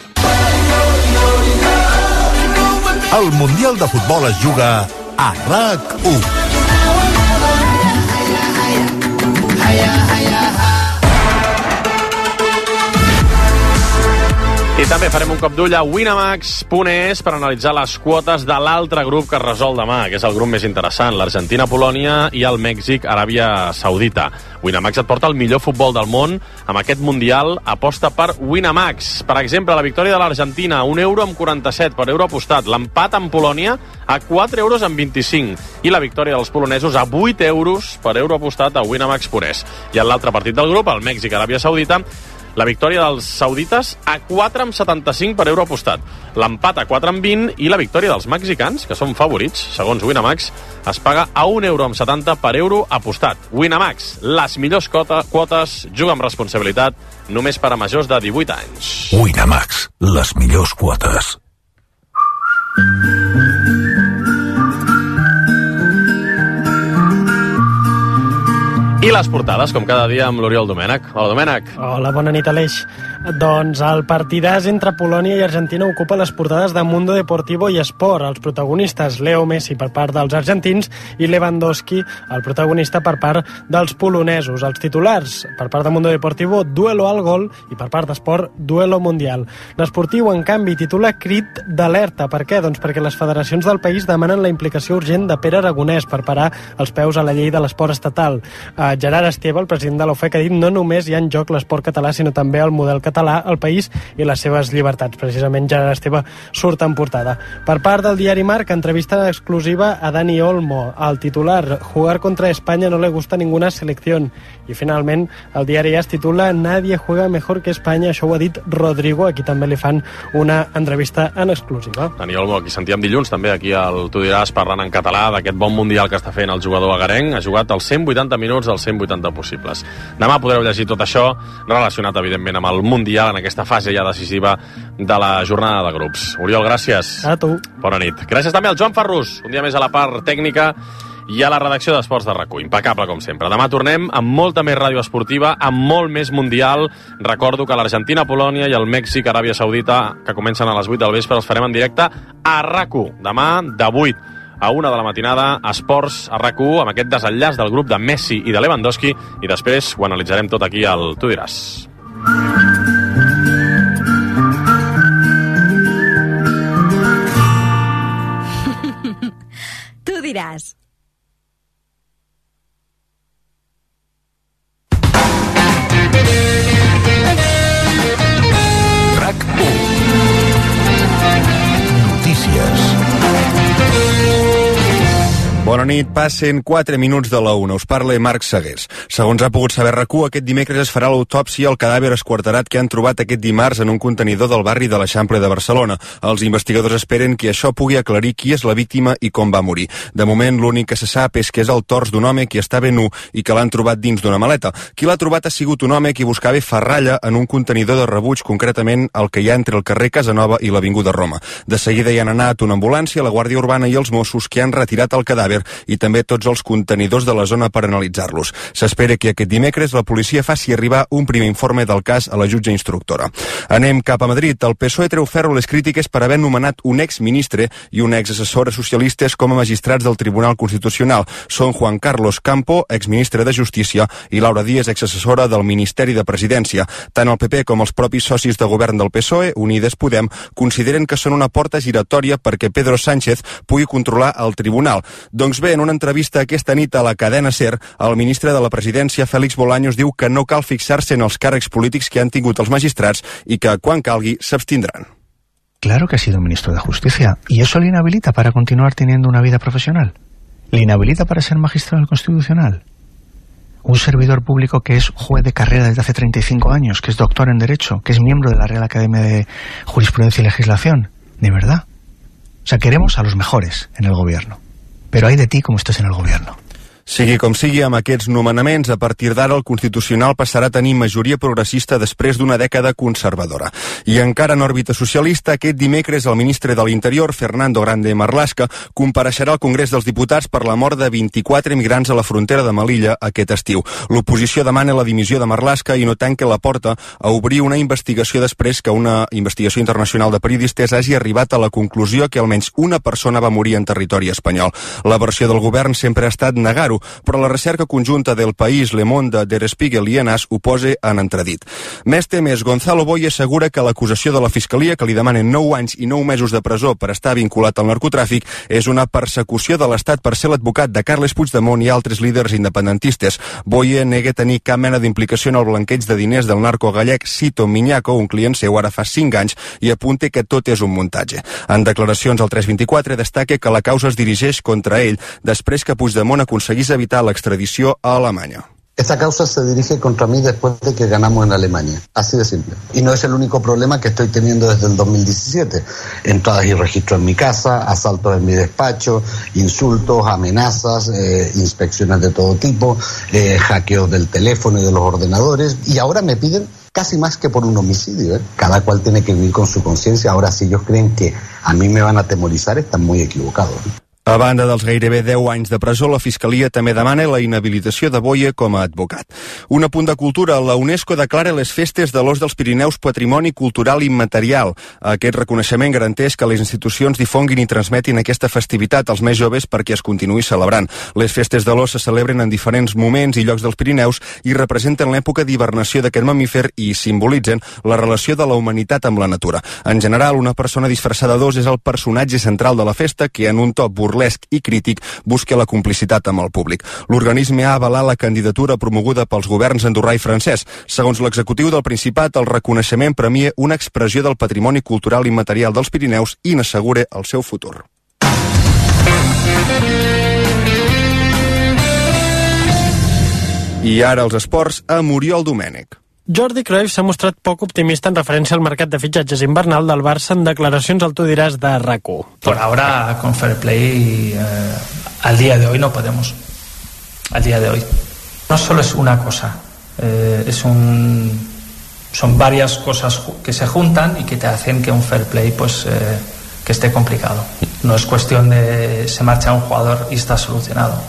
El Mundial de Futbol es juga a RAC u. I també farem un cop d'ull a winamax punt es per analitzar les quotes de l'altre grup que es resol demà, que és el grup més interessant, l'Argentina-Polònia i el Mèxic-Aràbia Saudita. Winamax et porta el millor futbol del món. Amb aquest Mundial aposta per Winamax. Per exemple, la victòria de l'Argentina, un euro amb quaranta-set per euro apostat. L'empat amb Polònia a quatre euros amb vint-i-cinc. I la victòria dels polonesos a vuit euros per euro apostat a winamax punt es. I en l'altre partit del grup, el Mèxic-Aràbia Saudita, la victòria dels saudites a quatre amb setanta-cinc per euro apostat. L'empat a quatre amb vint i la victòria dels mexicans, que són favorits, segons Winamax, es paga a un euro amb setanta per euro apostat. Winamax, les millors quotes, juga amb responsabilitat, només per a majors de divuit anys. Winamax, les millors quotes. I les portades, com cada dia, amb l'Oriol Domènech. Hola, Domènech. Hola, bona nit, Aleix. Doncs el partidàs entre Polònia i Argentina ocupa les portades de Mundo Deportivo i Sport. Els protagonistes, Leo Messi per part dels argentins i Lewandowski, el protagonista per part dels polonesos. Els titulars, per part de Mundo Deportivo, duelo al gol, i per part d'Esport, duelo mundial. L'Esportiu, en canvi, titula crit d'alerta. Per què? Doncs perquè les federacions del país demanen la implicació urgent de Pere Aragonès per parar els peus a la llei de l'esport estatal. Uh, Gerard Esteve, el president de l'O F E C, ha dit no només hi ha en joc l'esport català, sinó també el model català, el país i les seves llibertats. Precisament Gerard Esteve surt en portada. Per part del diari Marca, entrevista exclusiva a Dani Olmo. El titular, jugar contra España no le gusta ninguna selección. I finalment el diari es titula Nadie juega mejor que España. Això ho ha dit Rodrigo. Aquí també li fan una entrevista en exclusiva. Dani Olmo, aquí sentíem dilluns també aquí al Tu diràs parlant en català d'aquest bon mundial que està fent el jugador agarenc. Ha jugat els cent vuitanta minuts dels cent vuitanta possibles. Demà podreu llegir tot això relacionat evidentment amb el mundial en aquesta fase ja decisiva de la jornada de grups. Oriol, gràcies. A tu. Bona nit. Gràcies també al Joan Ferrús, un dia més a la part tècnica i a la redacció d'Esports de RAC u. Impecable, com sempre. Demà tornem amb molta més ràdio esportiva, amb molt més mundial. Recordo que l'Argentina, Polònia i el Mèxic, Aràbia Saudita, que comencen a les vuit del vespre, els farem en directe a RAC u. Demà, de vuit a una de la matinada, Esports a RAC u, amb aquest desenllaç del grup de Messi i de Lewandowski, i després ho analitzarem tot aquí al Tu diràs. diràs. RAC u. Notícies. Bona nit, passen quatre minuts de la una. Us parla Marc Segués. Segons ha pogut saber RAC u, aquest dimecres es farà l'autòpsia al cadàver esquarterat que han trobat aquest dimarts en un contenidor del barri de l'Eixample de Barcelona. Els investigadors esperen que això pugui aclarir qui és la víctima i com va morir. De moment, l'únic que se sap és que és el tors d'un home qui estava nu i que l'han trobat dins d'una maleta. Qui l'ha trobat ha sigut un home qui buscava ferralla en un contenidor de rebuig, concretament el que hi ha entre el carrer Casanova i l'Avinguda Roma. De seguida hi han anat una ambulància, la Guàrdia Urbana i els Mossos, que han retirat el cadàver i també tots els contenidors de la zona per analitzar-los. S'espera que aquest dimecres la policia faci arribar un primer informe del cas a la jutge instructora. Anem cap a Madrid. El P S O E treu ferro les crítiques per haver nomenat un exministre i una exassessora socialistes com a magistrats del Tribunal Constitucional. Són Juan Carlos Campo, exministre de Justícia, i Laura Díaz, exassessora del Ministeri de Presidència. Tant el P P com els propis socis de govern del P S O E, Unides Podem, consideren que són una porta giratòria perquè Pedro Sánchez pugui controlar el tribunal. Doncs bé, en una entrevista aquesta nit a la cadena SER, el ministre de la Presidència, Félix Bolaños, diu que no cal fixar-se en els càrrecs polítics que han tingut els magistrats i que, quan calgui, s'abstindran. Claro que ha sido ministro de Justicia, y eso le inhabilita para continuar teniendo una vida profesional. Le inhabilita para ser magistrado del Constitucional. Un servidor público que es juez de carrera desde hace treinta y cinco años, que es doctor en Derecho, que es miembro de la Real Academia de Jurisprudencia y Legislación. ¿De verdad? O sea, queremos a los mejores en el gobierno. Pero hay de ti como estés en el gobierno. Sigui com sigui, amb aquests nomenaments, a partir d'ara el Constitucional passarà a tenir majoria progressista després d'una dècada conservadora. I encara en òrbita socialista, aquest dimecres el ministre de l'Interior, Fernando Grande Marlaska, compareixerà al Congrés dels Diputats per la mort de vint-i-quatre migrants a la frontera de Melilla aquest estiu. L'oposició demana la dimissió de Marlaska i no tanca la porta a obrir una investigació després que una investigació internacional de periodistes hagi arribat a la conclusió que almenys una persona va morir en territori espanyol. La versió del govern sempre ha estat negar-ho, però la recerca conjunta del País, Le Monde, Der Spiegel i Enas ho posa en entredit. Més temes, Gonzalo Boye assegura que l'acusació de la Fiscalia, que li demanen nou anys i nou mesos de presó per estar vinculat al narcotràfic, és una persecució de l'Estat per ser l'advocat de Carles Puigdemont i altres líders independentistes. Boye nega tenir cap mena d'implicació en el blanqueig de diners del narco gallec Cito Miñaco, un client seu ara fa cinc anys, i apunta que tot és un muntatge. En declaracions al tres vint-i-quatre destaca que la causa es dirigeix contra ell després que Puigdemont aconseguís evitar la extradició a Alemanya. Esta causa se dirige contra mí después de que ganamos en Alemania, así de simple. Y no es el único problema que estoy teniendo desde el dos mil diecisiete. Entradas y registros en mi casa, asaltos en mi despacho, insultos, amenazas, eh, inspecciones de todo tipo, eh, hackeos del teléfono y de los ordenadores. Y ahora me piden casi más que por un homicidio. ¿eh? Cada cual tiene que vivir con su conciencia. Ahora, si ellos creen que a mí me van a atemorizar, están muy equivocados. ¿eh? A banda dels gairebé deu anys de presó, la Fiscalia també demana la inhabilitació de Boye com a advocat. Un apunt de cultura. La UNESCO declara les festes de l'Os dels Pirineus Patrimoni Cultural Immaterial. Aquest reconeixement garanteix que les institucions difonguin i transmetin aquesta festivitat als més joves perquè es continuï celebrant. Les festes de l'os se celebren en diferents moments i llocs dels Pirineus i representen l'època d'hibernació d'aquest mamífer i simbolitzen la relació de la humanitat amb la natura. En general, una persona disfressada d'os és el personatge central de la festa que en un to burlesc i crític busca la complicitat amb el públic. L'organisme ha avalat la candidatura promoguda pels governs andorrà i francès. Segons l'executiu del Principat, el reconeixement premia una expressió del patrimoni cultural immaterial dels Pirineus i n'assegura el seu futur. I ara els esports a Muriel Domènech. Jordi Cruyff s'ha mostrat poc optimista en referència al mercat de fitxatges invernal del Barça en declaracions al Tu diràs de RAC u. Por ahora, con fair play, eh, al día de hoy no podemos. Al día de hoy. No solo es una cosa, eh, es un, son varias cosas que se juntan y que te hacen que un fair play pues eh, que esté complicado. No es cuestión de se marcha un jugador y está solucionado.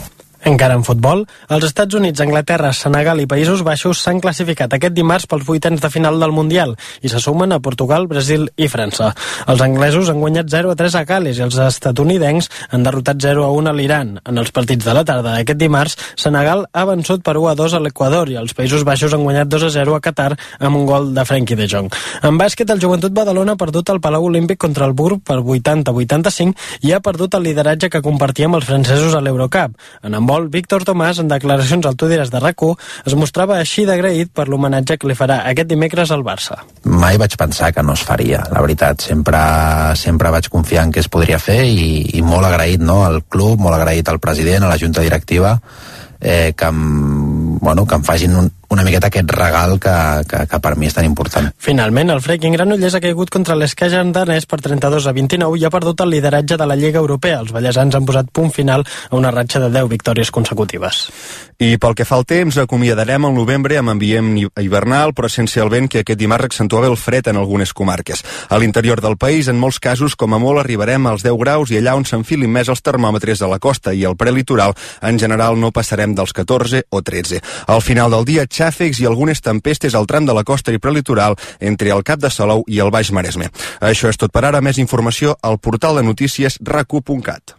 Encara en futbol, els Estats Units, Anglaterra, Senegal i Països Baixos s'han classificat aquest dimarts pels vuitens de final del Mundial i se sumen a Portugal, Brasil i França. Els anglesos han guanyat zero a tres a Gales i els estatunidencs han derrotat zero a un a l'Iran. En els partits de la tarda d'aquest dimarts, Senegal ha vençut per u a dos a l'Equador i els Països Baixos han guanyat dos a zero a Qatar amb un gol de Frenkie de Jong. En bàsquet, el Joventut Badalona ha perdut al Palau Olímpic contra el Burg per vuitanta a vuitanta-cinc i ha perdut el lideratge que compartia amb els francesos a l'Eurocup. En handbol, Víctor Tomàs, en declaracions al Tu diràs de RAC u, es mostrava així d'agraït per l'homenatge que li farà aquest dimecres al Barça. Mai vaig pensar que no es faria, la veritat. Sempre, sempre vaig confiar en que es podria fer i, i molt agraït, no?, al club, molt agraït al president, a la junta directiva, eh, que, em, bueno, que em facin un, una miqueta aquest regal que, que, que per mi és tan important. Finalment, el Freaking Granollers ha caigut contra l'Esquerra danès per trenta-dos a vint-i-nou i ha perdut el lideratge de la Lliga Europea. Els ballesans han posat punt final a una ratxa de deu victòries consecutives. I pel que fa al temps, acomiadarem el novembre amb ambient hivernal, però sense el vent que aquest dimarts accentuava el fred en algunes comarques. A l'interior del país, en molts casos, com a molt, arribarem als deu graus i allà on s'enfilin més els termòmetres a la costa i al prelitoral, en general no passarem dels catorze o tretze. Al final del dia, xàfecs i algunes tempestes al tram de la costa i prelitoral entre el Cap de Salou i el Baix Maresme. Això és tot per ara. Més informació al portal de notícies rac u punt cat.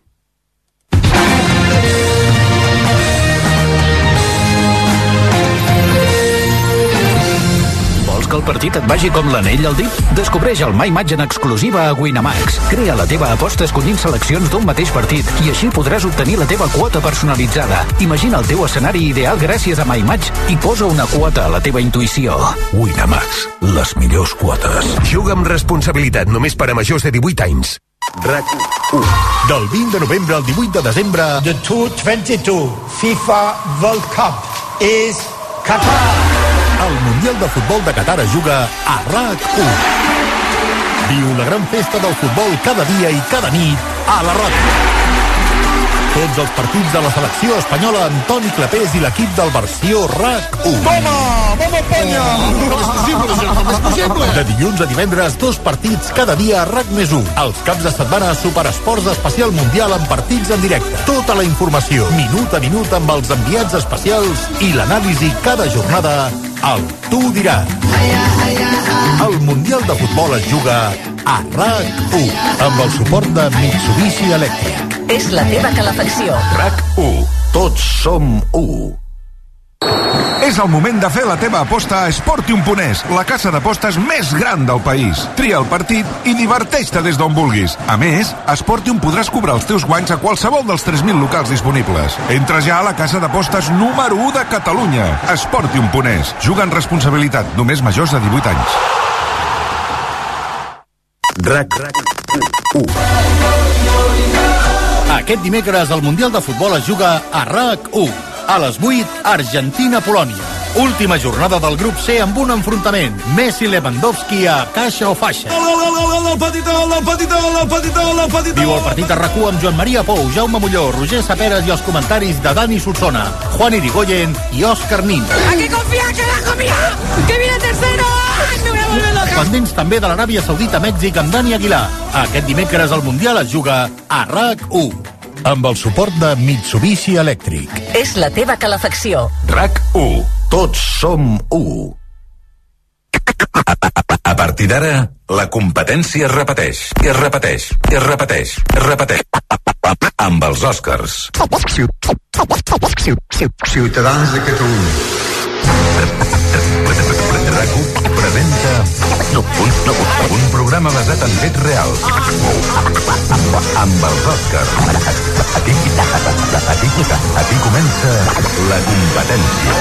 Vols que el partit et vagi com l'anell al dit? Descobreix el My Match en exclusiva a Winamax. Crea la teva aposta escollint seleccions d'un mateix partit i així podràs obtenir la teva quota personalitzada. Imagina el teu escenari ideal gràcies a My Match i posa una quota a la teva intuïció. Winamax, les millors quotes. Juga amb responsabilitat només per a majors de divuit anys. RAC u. Del vint de novembre al divuit de desembre... The dos mil vint-i-dos FIFA World Cup is Qatar. El Mundial de Futbol de Qatar es juga a RAC u. Viu la gran festa del futbol cada dia i cada nit a la ràdio. Tots els partits de la selecció espanyola amb Toni Clapés i l'equip del versió RAC u. Toma! Vamos Espanya! És possible, és possible! De dilluns a divendres, dos partits cada dia a RAC més u. Els caps de setmana, Superesports Especial Mundial amb partits en directe. Tota la informació, minut a minut amb els enviats especials i l'anàlisi cada jornada al Tu diràs. El Mundial de Futbol es juga a RAC u amb el suport de Mitsubishi Electric. És la teva calefacció. RAC u. Tots som u. És el moment de fer la teva aposta a Sportium punt es, la casa d'apostes més gran del país. Tria el partit i diverteix-te des d'on vulguis. A més, a Sportium podràs cobrar els teus guanys a qualsevol dels tres mil locals disponibles. Entra ja a la casa d'apostes número u de Catalunya. Sportium punt es. Juga amb responsabilitat, només majors de divuit anys. RAC u. Aquest dimecres el Mundial de Futbol es juga a RAC u. A les vuit, Argentina-Polònia. Última jornada del grup C amb un enfrontament. Messi-Lewandowski a caixa o faixa. El petitó, el petitó, el petitó, el petitó. Viu el partit a RAC u amb Joan Maria Pou, Jaume Molló, Roger Saperas i els comentaris de Dani Solsona, Juan Irigoyen i Òscar Nin. Hay que confiar, carajo, mira, que viene tercero. Ay, me voy a volver loca. Pendents també de l'Aràbia Saudita, Mèxic amb Dani Aguilar. Aquest dimecres el Mundial es juga a RAC u. Amb el suport de Mitsubishi Electric. És la teva calefacció. RAC u. Tots som u. A partir d'ara, la competència es repeteix, i es repeteix, i es repeteix, es repeteix. Amb els Oscars. Ciutadans de Catalunya. RAC u presenta un programa basat en fets reals. Amb els Oscars. Aquí, aquí, aquí comença la competència.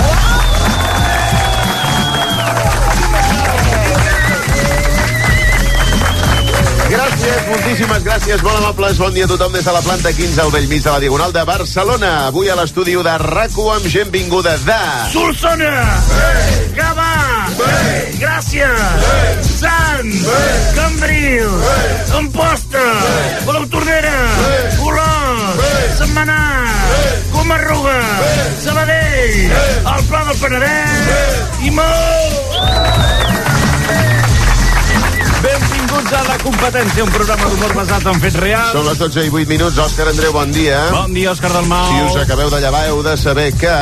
Gràcies, moltíssimes gràcies, molt amables, bon dia a tothom des de la planta quinze al bell mig de la Diagonal de Barcelona. Avui a l'estudi de RAC u amb gent vinguda de... Solsona! Hey! Gavà! Hey! Gràcia! Hey! Sant! Hey! Cambril! Hey! Amposta! Hey! Palau Tordera! Hey! Olot! Hey! Sentmenat! Hey! Comarruga! Hey! Sabadell! Hey! El Pla del Penedès! Hey! I molt! Benvinguts Benvinguts a La Competència, un programa d'humor basat en fets reals. Són les dotze i vuit minuts. Òscar Andreu, bon dia. Bon dia, Òscar Dalmau. Si us acabeu de llevar, heu de saber que...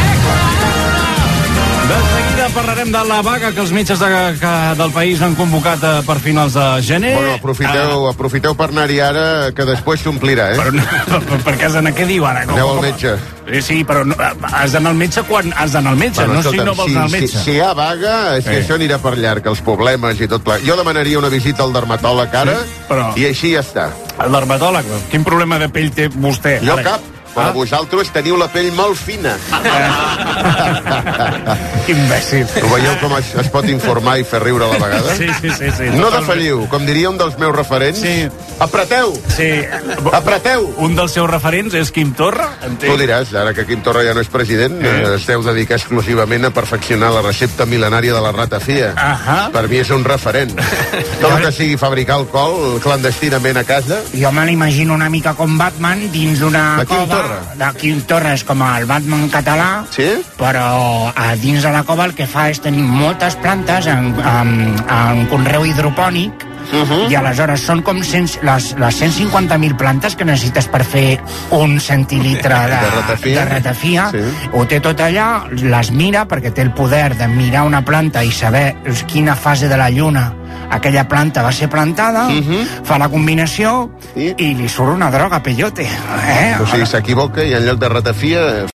De seguida parlarem de la vaga que els metges de, que del país han convocat eh, per finals de gener. Bueno, aprofiteu, ah. aprofiteu per anar-hi ara, que després s'omplirà, eh? Però, per, per, per què has d'anar? Què diu ara? Com, Aneu al com, metge. Sí, sí, però no, has d'anar al metge quan has d'anar al metge, bueno, no escolta'm, si no vols si, anar al metge. Si, si hi ha vaga, és que sí. Això anirà per llarg, els problemes i tot ple. Jo demanaria una visita al dermatòleg ara, sí, però... i així ja està. El dermatòleg? Quin problema de pell té vostè? Jo ara... cap. Però ah? vosaltres teniu la pell molt fina. Que imbècil. Ho veieu com es, es pot informar i fer riure a la vegada? Sí, sí, sí. sí no defalliu, com diria un dels meus referents. Sí. Apreteu! Sí. Apreteu! Un dels seus referents és Quim Torra. Entenc. Tu diràs, ara que Quim Torra ja no és president, eh. es deu dedicar exclusivament a perfeccionar la recepta mil·lenària de la ratafia. Uh-huh. Per mi és un referent. Tot que sigui fabricar alcohol clandestinament a casa. Jo me l'imagino una mica com Batman dins d'una cova. De Quim Torra és com el Batman català, sí? Però a dins de la cova el que fa és tenir moltes plantes en, en, en conreu hidropònic. Uh-huh. I aleshores són com cent, les, les cent cinquanta mil plantes que necessites per fer un centilitre de, de ratafia, de ratafia. Sí. Ho té tot allà, les mira perquè té el poder de mirar una planta i saber quina fase de la lluna aquella planta va ser plantada, uh-huh. fa la combinació i, i li surt una droga peyote, eh? O sigui, s'equivoca i en lloc de ratafia